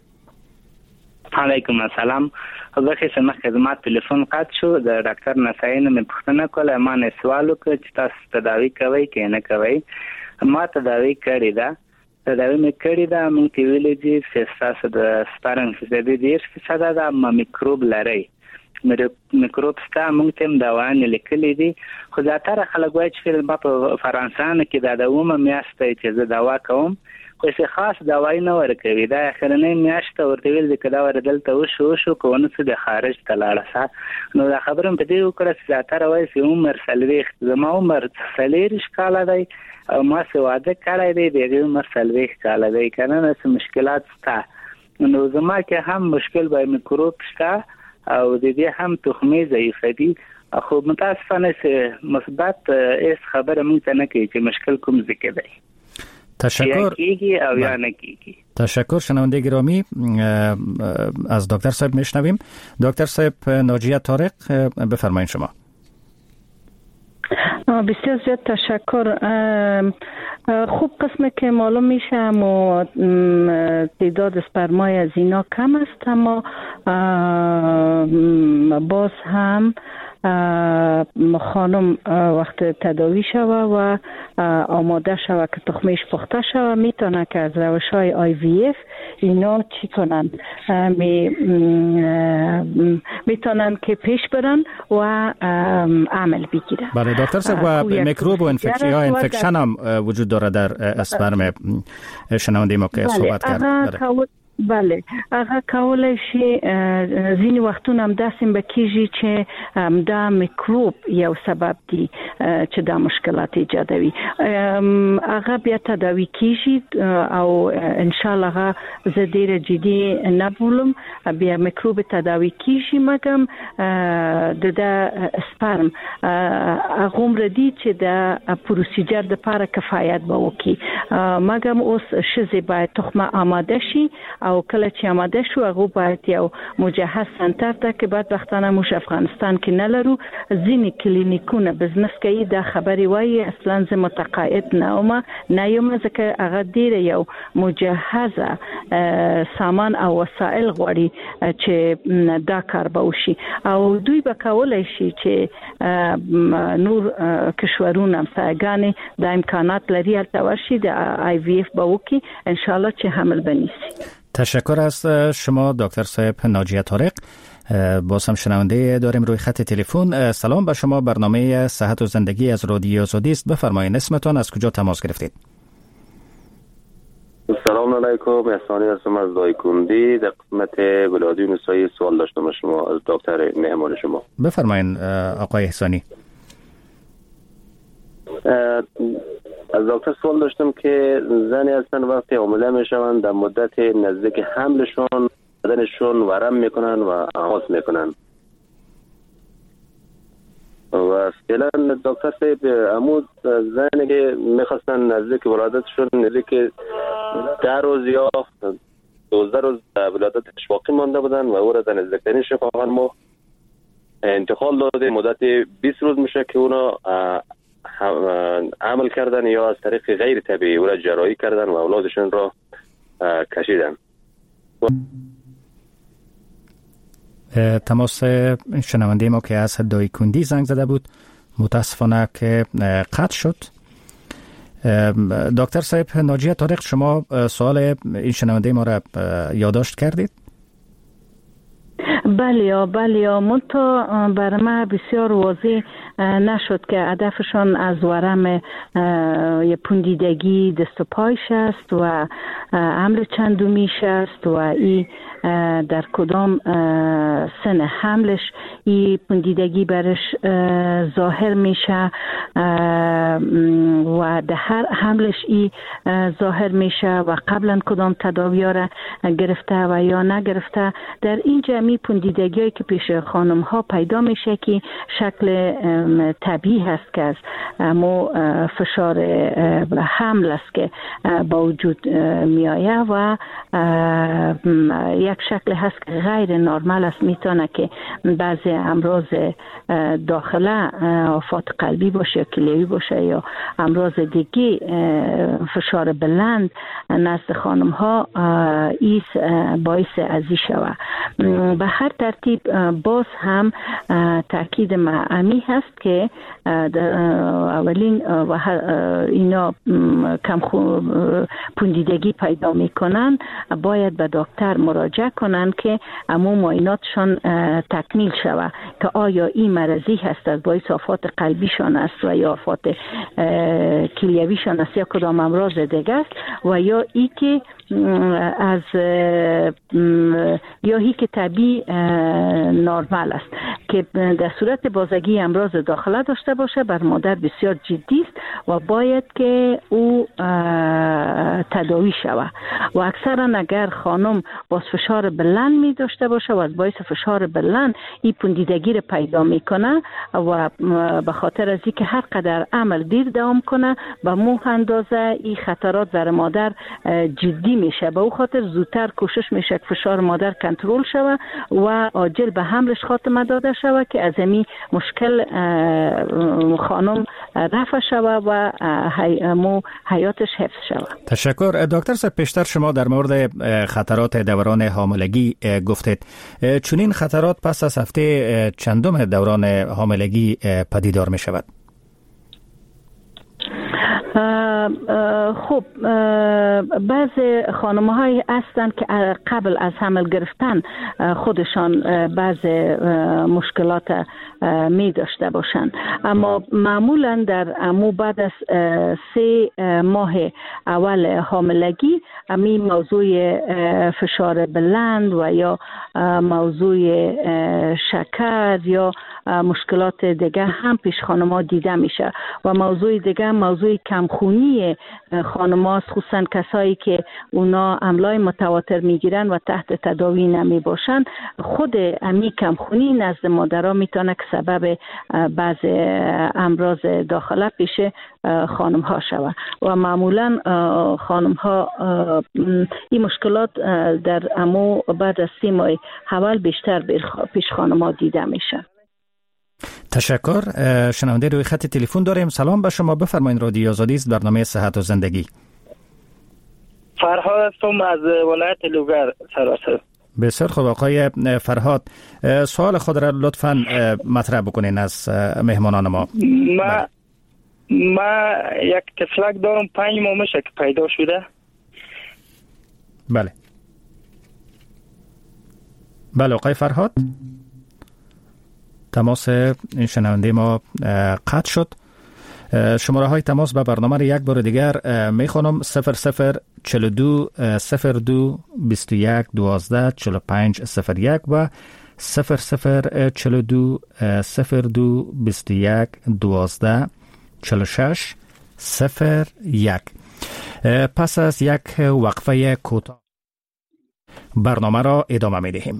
علیکم السلام. بخیر ما خدمات تلفن قطع شو. د ډاکټر نصایی نه پوښتنه کوله. ما نه سوال وکړ چې تاسو تداوی کوي کې نه کوي. ما تداوی کړی ده. تداوی مې کړی ده. موږ ته ویلي دي چې تاسو د سپارن فیصدي 10% د میکروب لري. میکروب ستا موږ ته دوا نه لیکلي دي. خو زیاتره خلک وایي چې په فرانسه کې دا د اومه میاشت چې زه دوا کوم خو څه خاص دوايي نه ورکوي. دا اخرنۍ میاشت ورته ویل چې دا ور دلته وشو کوونه څه د خارج تلاړه. نو دا خبره په دې وکړه چې زیاتره وایي چې عمر سلويخ زما عمر 40 کال دی او ما څه واده کړی دی د عمر 40 کال دی. کنه څه مشکلات شته. نو زما کې هم مشکل به میکروب شته او د دې هم تخمي ضعیف دي. خو متاسفانه چې مثبت اس خبره مونږ ته نه کوي چې مشکل کوم ځکه دی. تشکر. تشکر شنونده گرامی. از دکتر صاحب میشنویم. دکتر صاحب ناجیه طارق بفرمایید شما. بسیار زیاد تشکر. خوب قسمه که معلوم میشه و تعداد اسپرمای از اینا کم است، اما باز هم خانم وقت تداوی شوه و آماده شوه که تخمش پخته شوه میتونه که از روش‌های IVF اینا چی کنن، میتونن که پیش برن و عمل بگیرن. بله دکتر صاحب، و میکروب و انفکشن هم وجود داره در اسپرم شنونده ما که صحبت کرد. بله هغه کولای شي ځینې وختونه هم داسې بکیږي چې دا میکروب یو سبب دی چې دا مشکلات ایجادوي. هغه بیا تداوی کیږي او ان شاء الله هغه زه ډیره جدي نه بولم. بیا میکروب تداوی کیږي مګم د اسپرم هغه عمر دی چې د پروسیجر د لپاره کفایت به وکړي. مګم اوس شزه باید تخمه آماده شي او کله چې آماده شو هغه باید یو مجهز سنتر ته که بعد وختانه موږ افغانستان کې نه لرو ځینې کلینیکونه بزنس کوي دا خبري وایي اصلا زه متقاعد نه یم ځکه هغه ډیر یو مجهزه سامان او وسایل غواړي چې دا کار به وشي او دوی به کولای شي چې نور کشورونه همسایگان د امکانات لري هلته ورشي د IVF به وکړي ان شاء الله چې حمل بنیسي. تشکر از شما دکتر صاحب ناجیه طارق. باز هم شنونده داریم روی خط تلفن. سلام به شما، برنامه صحت و زندگی از رادیو آزادی است. بفرمایید اسمتون، از کجا تماس گرفتید؟ سلام علیکم، احسانی هستم از دایکندی. در قسمت ولادی نسایی سوال داشتم شما از دکتر مهمان شما. بفرمایید آقای احسانی. از دکتر سوال داشتم که زنی هستن وقتی حامله میشوند در مدت نزدیک حملشون بدنشون ورم میکنن و آغاز میکنن و فعلا دکتر صاحب عمود زنی که میخواستن نزدیک ولادتشون نزدیک 10 روز یا 12 روز ولادتش باقی مانده بودن و او را در نزدیکترین شفاخانه ما انتقال داده. مدت 20 روز میشه که اونا عمل کردن یا از طریق غیر طبیعی او را جراحی کردن و اولادشون را کشیدن. تماس شنونده ما که از دایکندی زنگ زده بود متاسفانه که قطع شد. دکتر صاحب ناجیه طارق، شما سوال این شنونده ما را یادداشت کردید؟ بله منتها برای من بسیار واضح نشد که هدفشان از ورم پوندیدگی دست و پایش است و حمل چندمیش است و این در کدام سن حملش این پوندیدگی برش ظاهر میشه و در هر حملش این ظاهر میشه و قبلا کدام تداوی را گرفته و یا نگرفته. در این جمعی پوندیدگی هایی که پیش خانم ها پیدا میشه که شکل طبیعی هست که از فشار حمل است که با وجود می آید و یک شکل هست که غیر نرمال است. میتونه که بعضی امراض داخله آفات قلبی باشه، کلیوی باشه یا امراض دیگه فشار بلند نزد خانم ها ایس باعث ازی شود. به هر ترتیب باز هم تاکید معمی هست که اولین اینا کم پوندیدگی پیدا میکنن باید به دکتر مراجعه کنن که امو معایناتشان تکمیل شود که آیا این مرضی هست از باعث آفات قلبیشان است و یا آفات کلیویشان است یا کدام امراض دیگه است و یا ای که از یا هی که طبیعی نرمال است که در صورت بازگی امراض داخله داشته باشه بر مادر بسیار جدی است و باید که او تداوی شود و اکثرا اگر خانم باز فشار بلند می داشته باشه و از باعث فشار بلند این پوندیدگی رو پیدا میکنه و به خاطر از اینکه هر قدر عمل دیر دوام کنه به مو اندازه این خطرات بر مادر جدی میشه. به او خاطر زودتر کوشش میشه که فشار مادر کنترل شود و عاجل به حملش خاتمه داده شود که از این مشکل خانم رفع شود و حیاتش حفظ شود. تشکر. دکتر صاحب پیشتر شما در مورد خطرات دوران حاملگی گفتید. چنین خطرات پس از هفته چندم دوران حاملگی پدیدار می شود؟ خب بعض خانم‌های هستند که قبل از حمل گرفتن خودشان بعض مشکلات می داشته باشند، اما معمولا در بعد از 3 ماه اول حاملگی می موضوع فشار بلند و یا موضوع شکر یا مشکلات دیگه هم پیش خانم‌ها دیده میشه و موضوع دیگه موضوع کمخونی خانم‌هاست، خصوصا کسایی که اونا املای متواتر میگیرن و تحت تداوی نمی باشن. خود امی کمخونی نزد مادرها میتونه که سبب بعض امراض داخله پیش خانم‌ها شود و معمولا خانم‌ها این مشکلات در امو بعد از 3 ماه اول بیشتر پیش خانم‌ها دیده میشه. تشکر. شنونده روی خط تلفن داریم. سلام به شما، بفرمایید. رادیو آزادی است، برنامه صحت و زندگی. فرهاد هستم از ولایت لوگر سراسر. بسیار خوب آقای فرهاد، سوال خود را لطفاً مطرح بکنین از مهمانان ما. ما یک طفلک دارم، 5 ماه میشه که پیدا شده. بله آقای فرهاد، تماس این شنونده ما قطع شد. شماره های تماس به برنامه را یک بار دیگر میخوانم: 0042 02 21 12 45 01 و 0042 02 21 12 46 01. پس از یک وقفه کوتاه برنامه را ادامه میدهیم.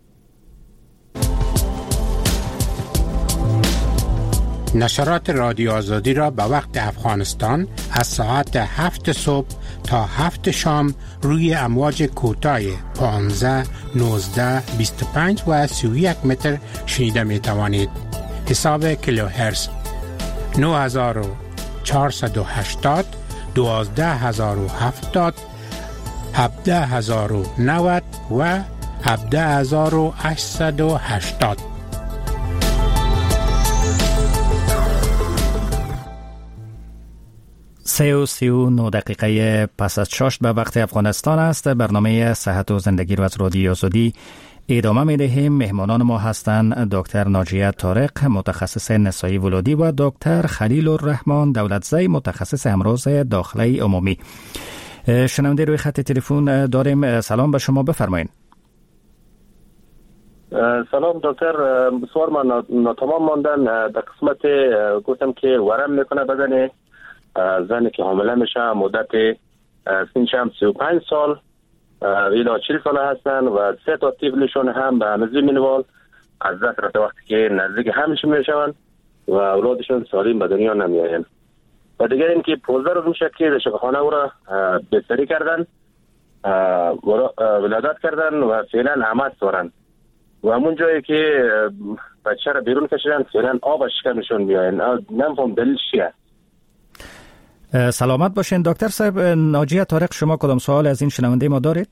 نشرات رادیو آزادی را به وقت افغانستان از ساعت 7 صبح تا 7 شام روی امواج کوتاه 15 19 25 و 31 متر شنیده می توانید. حساب کیلوهرتز 9480 12070 17090 و 17880. 39 دقیقه پس از 6 به وقت افغانستان است. برنامه صحت و زندگی رو از رادیو آزادی ادامه می دهیم. مهمانان ما هستند دکتر ناجیه طارق متخصص نسایی ولادی و دکتر خلیل الرحمن دولتزی متخصص امراض داخلی عمومی. شنونده روی خط تلفن داریم. سلام به شما، بفرمایید. سلام دکتر، بسیار من ناتمام ماندن در قسمت گفتم که ورم میکنه بدن زنی که حامله میشه، مدت سنشم 35 سال الی 40 ساله هستن و 3 تا طفلشون هم به اندازه مینوال از دست رفته وقتی که نزدیک همش میشون و اولادشون سالم به دنیا نمیآیند. و دیگر اینکه 15 روز میشه که در شفاخانه او را بستری کردن، ولادت کردن و فعلا عمد دارن و همون جایی که بچه را بیرون کشیدن فعلا آب از شکمشون میآیند. نمیفهم دلیل چیه. سلامت باشین دکتر صاحب. ناجیه طارق، شما کدام سوال از این شنونده ما دارید؟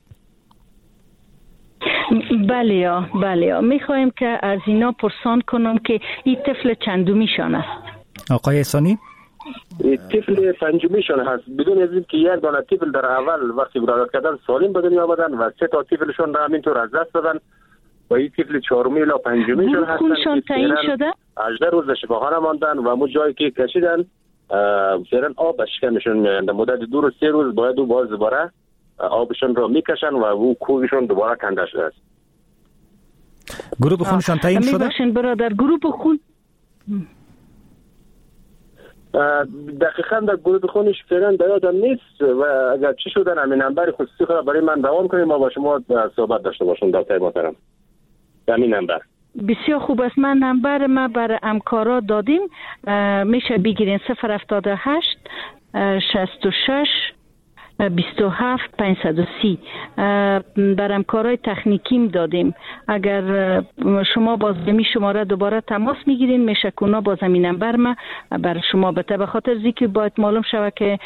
بله میخوایم که از اینا پرسان کنم که این طفل چندمیشان است؟ آقای احسانی؟ طفل پنجمیشان هست. بدون از اینکه یک دانه طفل در اول وقتی ولادت کردن سالم به دنیا آمدن و 3 تا طفلشون را همینطور از دست دادن و این طفل 4می الی 5میشون هستن که تعیین شده 18 روز در شفاخانه ماندن و همون جایی که کشیدن فعلا آب از شکمشون میآیند. مدت 2 روز 3 روز باید باز دوباره آبشون رو میکشن و او کوبشون دوباره کنده شده است. گروه خونشان تعیین شده؟ میباشین برادر، گروه خون دقیقاً در گروه خونش فعلا در یادم نیست و اگر چی شدن همین نمبر خصوصی خود برای من روان کنیم ما با شما صحبت داشته باشیم دکتر محترم. همین نمبر بسیار خوب است. من نمبر ما برای همکارا دادیم، میشه بگیرین 078 66 27 530. بر همکارای تکنیکیم دادیم. اگر شما باز می شماره دوباره تماس میگیرین میشه که اونا باز همین نمبر ما بر شما بده. به خاطر زیکه باید معلوم شود که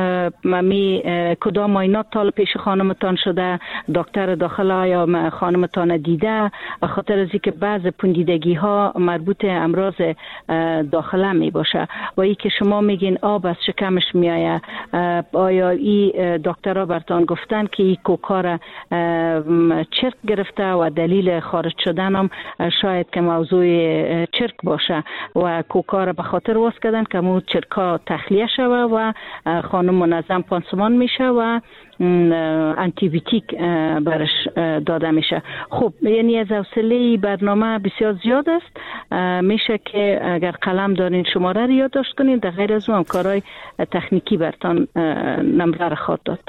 کدام معاینات تا پیش خانمتان شده، دکتر داخله یا خانمتان دیده. به خاطر زیکه بعض پوندیدگی ها مربوط امراض داخله می باشه و ای که شما میگین آب از شکمش میآید، آیا ای دکترها برتان گفتن که این کوکار چرک گرفته و دلیل خارج شدن هم شاید که موضوع چرک باشه و کوکار به خاطر واس کردن که مو چرکا تخلیه شوه و خانم منظم پانسمان میشه و انتیبیوتیک برش داده میشه. خب یعنی از حوصله برنامه بسیار زیاد است. میشه که اگر قلم دارین شماره رو یادداشت کنین، در غیر از اون کارهای تکنیکی برتان نمبر خواهد داد.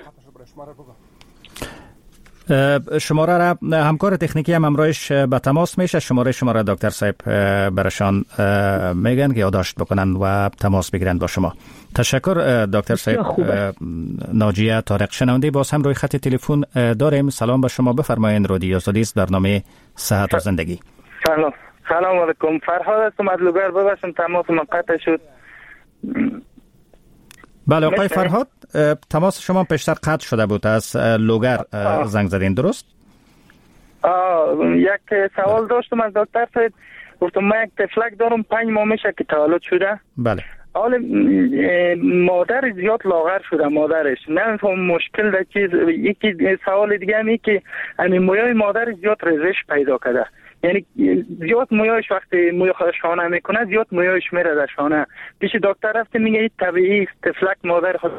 شماره را همکار تکنیکی هم امروز به تماس میشه. شماره دکتر صاحب برشان میگن که یادداشت بکنن و تماس بگیرن با شما. تشکر دکتر صاحب. ناجیه طارق شنونده باز هم روی خط تلفن داریم. سلام به شما، بفرمایید. رادیو آزادی است، برنامه صحت و زندگی. سلام علیکم. فرهاد هستم از لوگر. ببخشید تماس من قطع شد. بله آقای فرهاد، تماس شما پیشتر قطع شده بود. از لوگر زنگ زدین، درست؟ یک سوال داشتم از دکتر صاحب. گفتم من یک تفلک دارم 5 ماه میشه که تولد شده. بله. حالا مادر زیاد لاغر شده مادرش. نمیفهم مشکل در چیز. یکی سوال دیگه هم که همین مویای مادر زیاد ریزش پیدا کرده. یعنی زیاد مویایش وقتی موی خودش شانه میکنه زیاد مویایش میره در شانه. پیش دکتر رفته میگه این طبیعی است، تفلک مادر خود.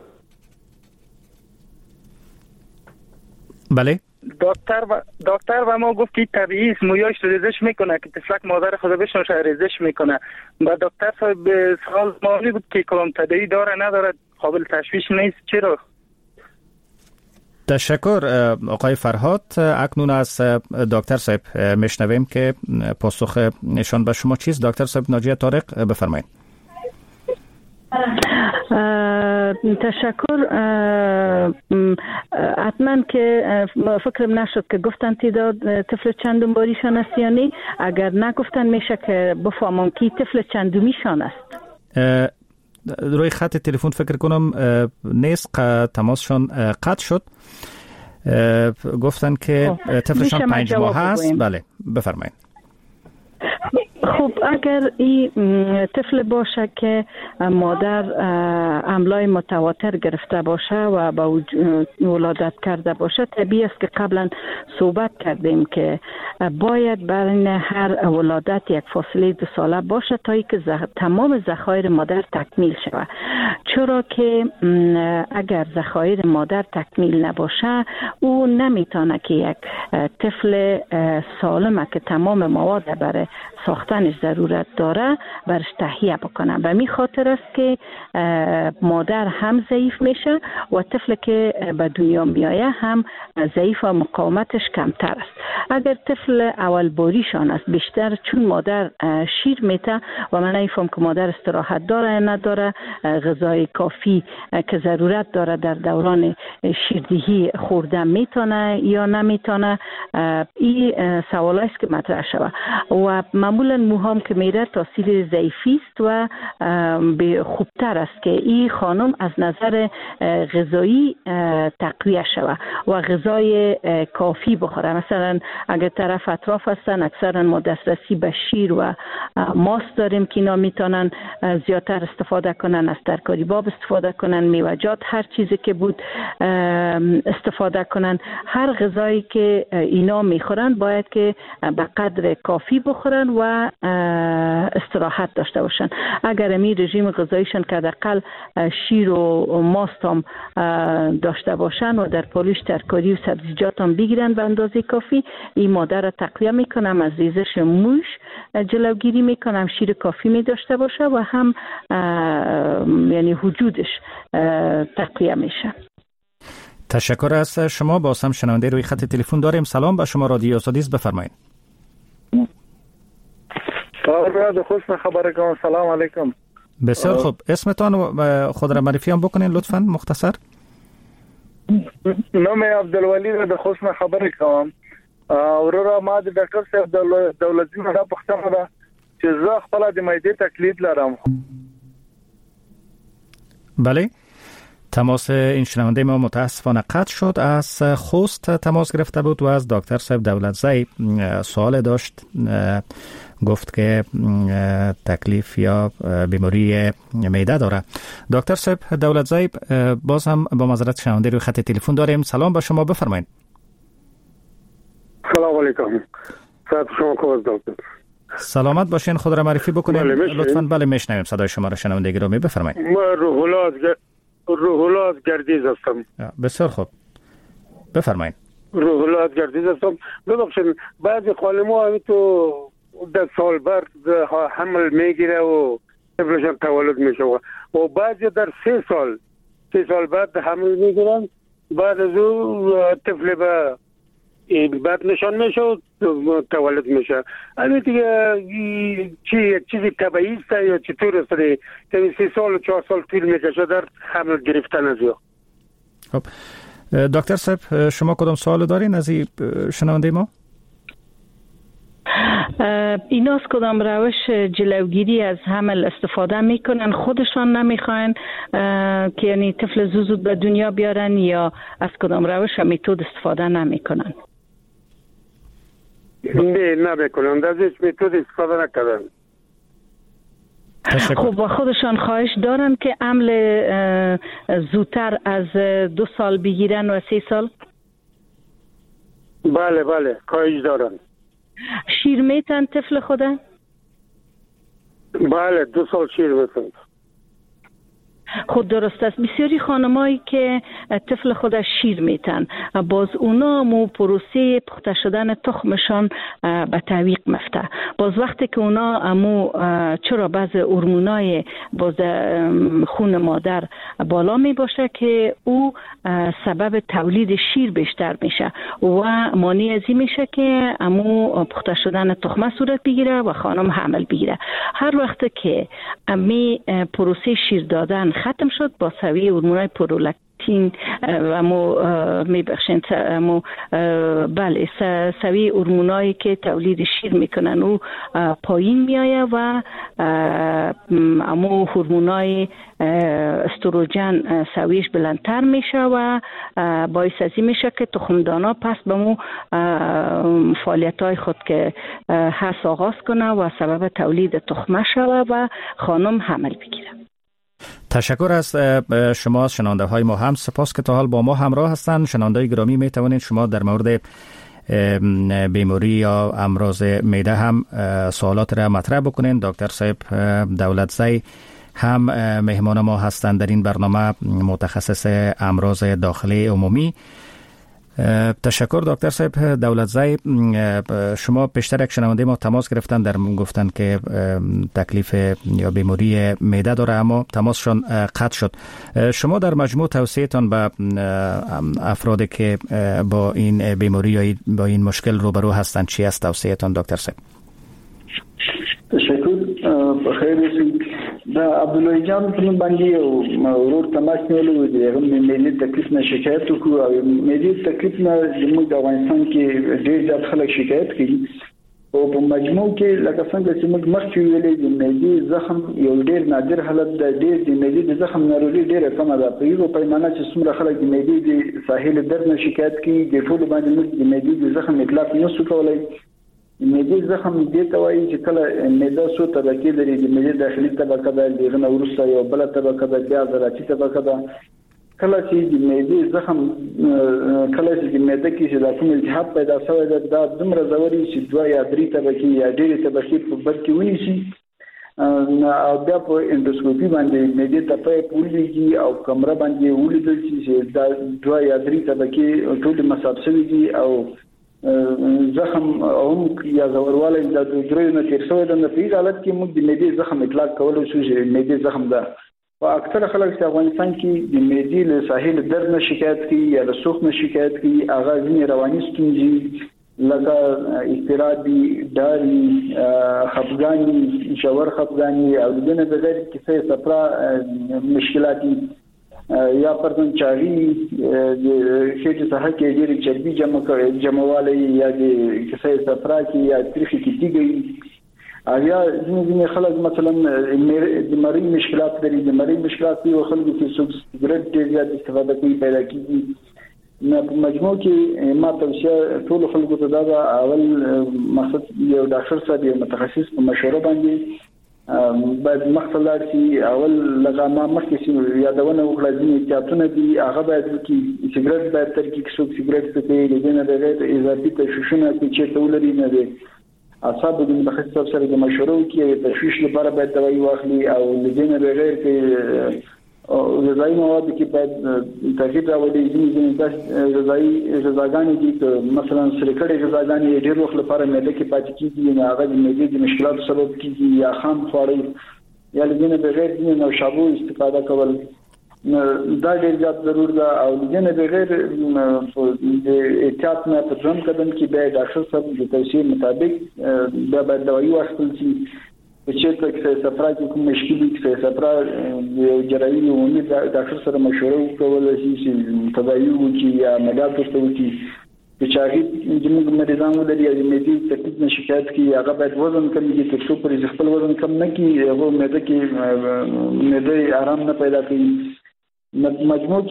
بله. دکتر و ما گفت که طبیعی است، مویایش ریزش میکنه که تفلک مادر خود بشنوش ریزش میکنه. و دکتر صاحب سوال مالی بود که کلام تداعی داره نداره، قابل تشویش نیست، چرا؟ تشکر آقای فرهاد. اکنون از دکتر صاحب میشنویم که پاسخ نشان به شما چیست. دکتر صاحب ناجیه طارق بفرمایید. تشکر. حتما که فکرم نشد که گفتن تعداد طفل چندم باریشان است یا نه. اگر نگفتن میشه که بفهمم که طفل چندمیشان است. روی خط تلفن فکر کنم نیست، تماسشان قطع شد. گفتن که طفلشان 5 ماه هست. بله بفرمایید. خب اگر این طفل باشه که مادر املای متواتر گرفته باشه و با ولادت کرده باشه، طبیعی است که قبلا صحبت کردیم که باید بین هر ولادت یک فاصله 2 ساله باشه تا اینکه تمام ذخایر مادر تکمیل شود. چرا که اگر ذخایر مادر تکمیل نباشه او نمیتونه که یک طفل سالم که تمام مواد برای ساختنش ضرورت داره برش تهیه بکنه. به می خاطر است که مادر هم ضعیف میشه و طفل که به دنیا میایه هم ضعیف و مقاومتش کمتر است. اگر طفل اول باریشان است بیشتر چون مادر شیر میته و من نمیفهم که مادر استراحت داره یا نداره، غذای کافی که ضرورت داره در دوران شیردهی خوردن میتونه یا نمیتونه، این سوال است که مطرح شود. و معمولا موهام که میره تاثیر ضعیفی است و به خوبتر است که این خانم از نظر غذایی تقویه شود و غذای کافی بخوره. مثلا اگر طرف اطراف هستن اکثرا ما دسترسی به شیر و ماست داریم که اینا میتونن زیادتر استفاده کنن، از ترکاری باب استفاده کنن، میوجات هر چیزی که بود استفاده کنن. هر غذایی که اینا میخورن باید که به قدر کافی بخورن و استراحت داشته باشن. اگر می رژیم غذاییشون که حداقل شیر و ماست هم داشته باشن و در پالوش ترکاری و سبزیجات هم بگیرن به اندازه کافی، این مادر را تقویه میکنم، از ریزش موش جلوگیری میکنم، شیر کافی می داشته باشه و هم یعنی وجودش تقویه میشه. تشکر از شما. باز هم شنونده روی خط تلفن داریم. سلام به شما، رادیو آزادی است، بفرمایید. خوش خبر کنم. سلام علیکم. بسیار خوب. اسمتان خود را معرفی هم بکنین لطفاً مختصر. نام عبدالولی را خوش خبر کنم. اورا ما د ډاکټر صاحب دولتي نه پښتنه ده چې زه خپل د معدې تکلیف لرم. بله. تماس این شنونده ما متاسفانه قطع شد. از خوست تماس گرفته بود و از دکتر صاحب دولتزی سوال داشت. گفت که تکلیف یا بیماری معده داره. دکتر صاحب دولتزی باز هم با معذرت شنونده روی خط تلفن داریم. سلام به شما، بفرمایید. سلام علیکم. صحت شما خوب دکتر؟ سلامت باشین. خود را معرفی بکنید لطفاً. بله میشنویم صدای شما را شنونده گرامی، بفرمایید. من روح الله از گردیز هستم. بسیار خوب، بفرمایید. روح الله از گردیز هستم. ببخشید بعضی خانم‌ها همین تو در سال بعد حمل میگیره و طفلشان تولد میشه و بعضی در 3 سال بعد حمل میگیرن، بعد از اون طفل به بعد نشان میشه و تولد میشه. همین دیگه یک چیزی طبیعی است یا چطور است؟ 3 سال و 4 سال طول میکشه در حمل گرفتن از یا. خب دکتر صاحب شما کدام سوال دارین از این شنونده ما؟ اینا از کدام روش جلوگیری از حمل استفاده میکنن؟ خودشان نمیخواین که یعنی طفل زود به دنیا بیارن یا از کدام روش و متد استفاده نمیکنن؟ نه نمیکنن، از هیچ متد استفاده نکردن. خب و خودشان خواهش دارن که حمل زودتر از 2 سال بگیرن و 3 سال؟ بله خواهش دارن. شیر میتن طفل خوده؟ بله 2 سال شیر میتن. خود درست است. بسیاری خانمایی که طفل خودش شیر میتن باز اونا مو پروسه پخته شدن تخمشان به تعویق مفته. باز وقتی که اونا امو چرا بعض هورمونای باز خون مادر بالا می باشه که او سبب تولید شیر بیشتر میشه و مانع از این میشه که امو پخته شدن تخمه صورت بگیره و خانم حمل بگیره. هر وقت که امی پروسه شیر دادن ختم شد با سویه هورمونای پروتین میبخشین بله سوی هورمونایی که تولید شیر میکنن او پایین میایه و امو هورمونای استروژن سویش بلندتر میشه و باعث از این میشه که تخمدانا پس به مو فعالیت‌های خود که هست آغاز کنه و سبب تولید تخمه شوه و خانم حمل بگیره. تشکر از شما شنونده های ما هم سپاس که تا حال با ما همراه هستند. شنونده گرامی می توانید شما در مورد بیماری یا امراض معده هم سوالات را مطرح بکنین. دکتر صاحب دولتزی هم مهمان ما هستند در این برنامه، متخصص امراض داخلی عمومی. تشکر دکتر صاحب دولتزی. شما پیشتر یک شنونده ما تماس گرفتن گفتن که تکلیف یا بیماری معده داره اما تماسشون قطع شد. شما در مجموع توصیه‌تان به افرادی که با این بیماری یا با این مشکل روبرو هستند چی است توصیه‌تان دکتر صاحب؟ تشکر. بخیر باشید. دا عبدالله جان په باندې ورور تماس نیولو دی، هغه ملي تکلیف نه شکایت وکړو او ملي تکلیف نه زموږ د افغانستان کې ډېر زیات خلک شکایت کوي او په مجموع کې لکه څنګه چې موږ مخکې ویلې د ملي زخم یو ډېر نادر حالت دی، ډېر د ملي زخم ناروغي ډېره کمه ده. په یو پیمانه چې څومره خلک د ملي د ساحل درد نه شکایت کوي د ټول باندې موږ د ملي زخم اطلاق نه شو کولای. معده زخم دې ته وایي چې کله معده څو طبقې لري، د معده داخلي طبقه ده، دغه نه وروسته یو بل طبقه ده، بیا عضلاتي طبقه ده. کله چې د معده زخم کله چې د معده کې چې د کوم التهاب پیدا شوی ده دا دومره ځوري چې 2 یا 3 طبقې یا ډېرې طبقې په بد کې ونیسي او بیا په اندوسکوپي باندې معده ته په پولیږي او کمره باندې ولیدل چې دا 2 یا 3 طبقې ټول مصاب شوي دي او زخم او یا زورواله د درې نه تیر شوی د په حالت کې موږ د معدې زخم اطلاق کولو شو چې معدې زخم ده. او اکثر خلک چې افغانستان کې د معدې له ساحل درد نه شکایت کوي یا د سوخت نه شکایت کوي، هغه ځینې رواني ستونزې لکه اضطرابي، ډاري، خفګاني، ژور خفګاني او د دې نه بغیر کیسه صفرا مشکلات یا پرځن چاغي د شېټ صحه کې ډېری چربي جمعواله یا د کیسه صفرا کې یا تریخي کې دیږي یا ځینې خلک مثلا د مری مشکلات لري، د مری مشکلات یو خلکو کې سګریټ ډېر زیات استفاده کوي پیدا کیږي. نه په مجموع کې ما توصیه ټول خلکو ته دا اول مقصد یو ډاکټر صاحب یو متخصص په مشوره باندې باید مختصر شي. اول لږه ما مخکې یادونه وکړه ځینې احتیاطونه دي هغه باید وکړي. سګریټ باید ترکیب څوک سګریټ څکوي د دې نه بغیر اضافي تشویشونه چې چېرته ولري نه دي اعصاب د متخصص سره د مشوره وکړي. تشویش لپاره باید دوايي واخلي او د دې نه بغیر کې غذایی مواد کې باید تغییر راوړي. ځینې غذاګانې دي چې مثلا سرکړې غذاګانې ډېر وخت لپاره معده کې پاتې کیږي نو هغه د معدې د مشکلاتو سبب کیږي یا خام خواړه یا لږ نه بغیر د نوشابو استفاده کول دا ډېر زیات ضرور ده. او لږ نه بغیر د احتیاط نه په ځم قدم کې به ډاکټر صاحب د توصیه مطابق دا باید دوايي واخلي چې چې کیسه صفرا کې کوم مشکل کیسه صفرا یو جراحي عمومي ډاکټر سره مشوره وکول چې تداوی وکړي یا عملیات وکړي. چې چاغي زموږ مریضان ولري یا د معدې تکلیف نه شکایت کوي هغه باید وزن کم کړي تر څو پرې خپل وزن کم نه کړي هغه معده کې معده آرام نه پیدا کوي. مجموع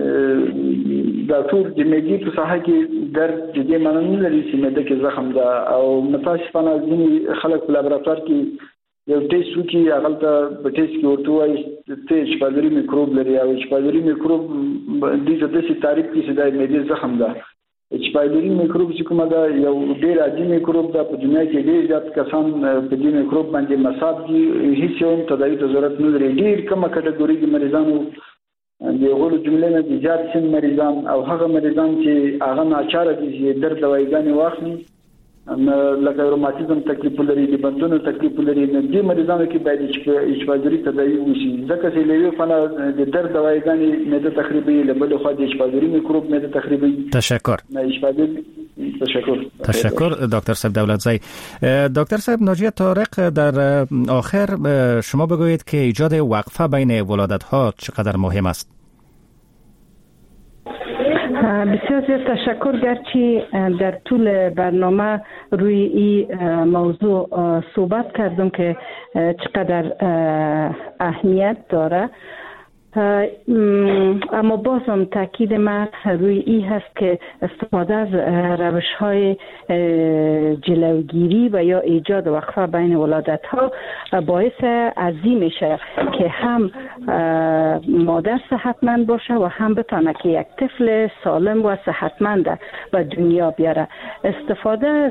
کې دا ټول د معدې په ساحه کې درد د دې معنی نه لري چې معده کې زخم ده او متاسفانه ځینې خلک په لابراتوار کې یو ټیسټ وکړي هغه ته په ټیسټ کې ورته وایي چې شپږري میکروب لري او شپږري میکروب د دې تعریف کې چې د معدې زخم ده. شپږري میکروب چې کومه ده یو ډېر عادي میکروب ده په دنیا کې ډېر زیات کسان په دې میکروب باندې مصاب دي، هیڅ یو تداوی ته ضرورت نه لري. ډېر کمه کټګوري د مریضانو د غوړو جملې نه د زیات سن مریضان او هغه مریضان چې هغه ناچاره دي چې درد دوايګانې واخلي لکه روماتیزم تکلیف لري، د بندونو تکلیف لري، د دې مریضانو کې باید اشپاجوري تداوی وشي ځکه چې له یو فنا د درد دوايګانې معده تخریبي له بل خوا د اشپاجوري میکروب معده تخریبي. تشکر. تشکر دکتر صاحب دولتزی. دکتر صاحب ناجیه طارق در آخر شما بگویید که ایجاد وقفه بین ولادت ها چقدر مهم است؟ بسیار زیاد تشکر. گرچه در طول برنامه روی این موضوع صحبت کردم که چقدر اهمیت داره، اما بازم تاکید من روی این هست که استفاده از روش‌های جلوگیری و یا ایجاد وقفه بین ولادت‌ها باعث عظیم میشه که هم مادر صحتمند باشه و هم بتونه که یک طفل سالم و صحتمند به دنیا بیاره. استفاده از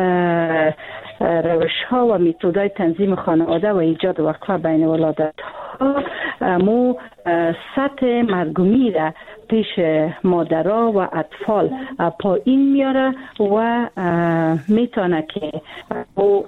روش‌ها و متد‌های تنظیم خانواده و ایجاد وقفه بین ولادت‌ها مو سطح مرگومی را پیش مادرها و اطفال پایین میاره و میتونه که او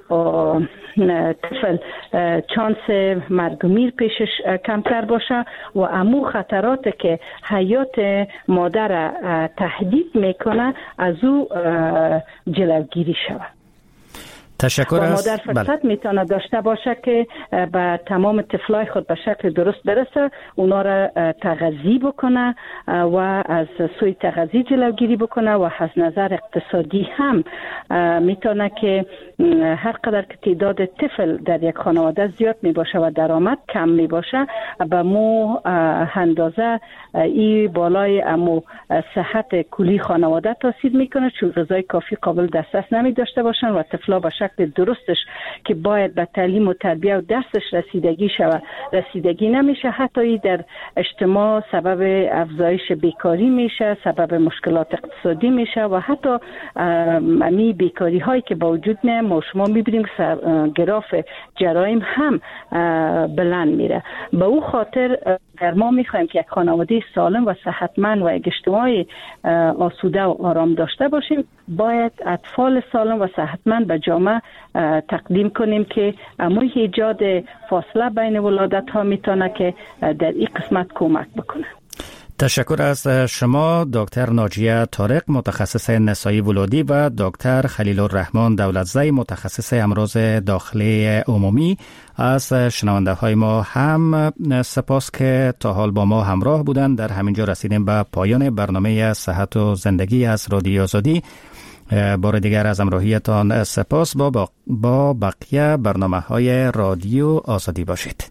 طفل چانس مرگومی پیشش کمتر باشه و امو خطراتی که حیات مادر تهدید میکنه از او جلوگیری شود. تشکر است. مادر فرصت میتونه داشته باشه که به تمام طفلای خود به شکل درست برسه، اونا را تغذیه بکنه و از سوی تغذیه جلوگیری بکنه و از نظر اقتصادی هم میتونه که هر قدر که تعداد طفل در یک خانواده زیاد می باشه و درآمد کم می باشه به مو اندازه ای بالای امو صحت کلی خانواده تاثیر میکنه، چون غذای کافی قابل دسترس نمی داشته باشن و طفلا به شکل درستش که باید به تعلیم و تربیه و درسش رسیدگی نمیشه. حتی در اجتماع سبب افزایش بیکاری میشه، سبب مشکلات اقتصادی میشه و حتی امی بیکاری هایی که با وجود میه ما شما میبینیم گراف جرایم هم بلند میره. به او خاطر در ما میخوایم که یک خانواده سالم و صحتمند و یک اجتماع آسوده و آرام داشته باشیم، باید اطفال سالم و صحتمند به جامعه تقدیم کنیم که اموی ایجاد فاصله بین ولادت ها میتونه که در این قسمت کمک بکنه. تشکر از شما دکتر ناجیه طارق متخصص نسایی ولادی و دکتر خلیل الرحمن دولتزی متخصص امراض داخلی عمومی. از شنونده های ما هم سپاس که تا حال با ما همراه بودند. در همینجا رسیدیم به پایان برنامه صحت و زندگی از رادیو آزادی. بار دیگر از همراهیتان سپاس. با بقیه برنامه های رادیو آزادی باشید.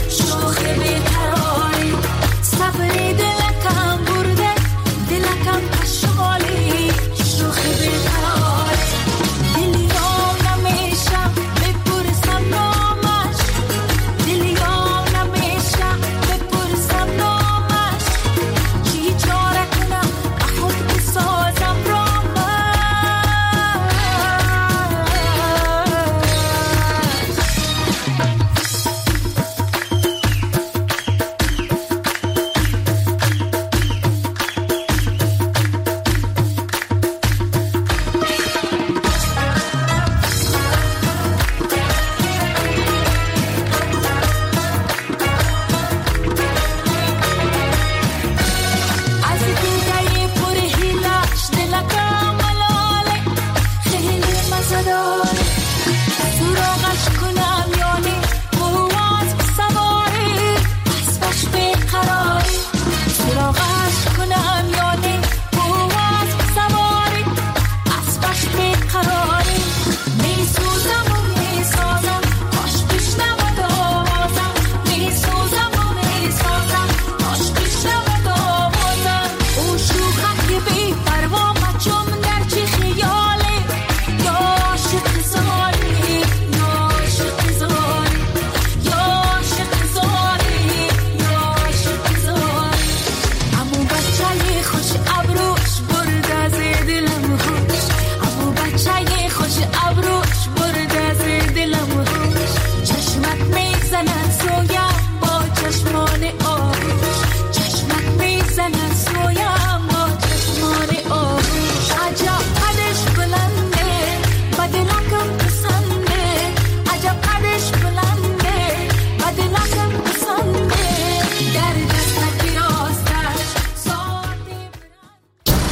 Come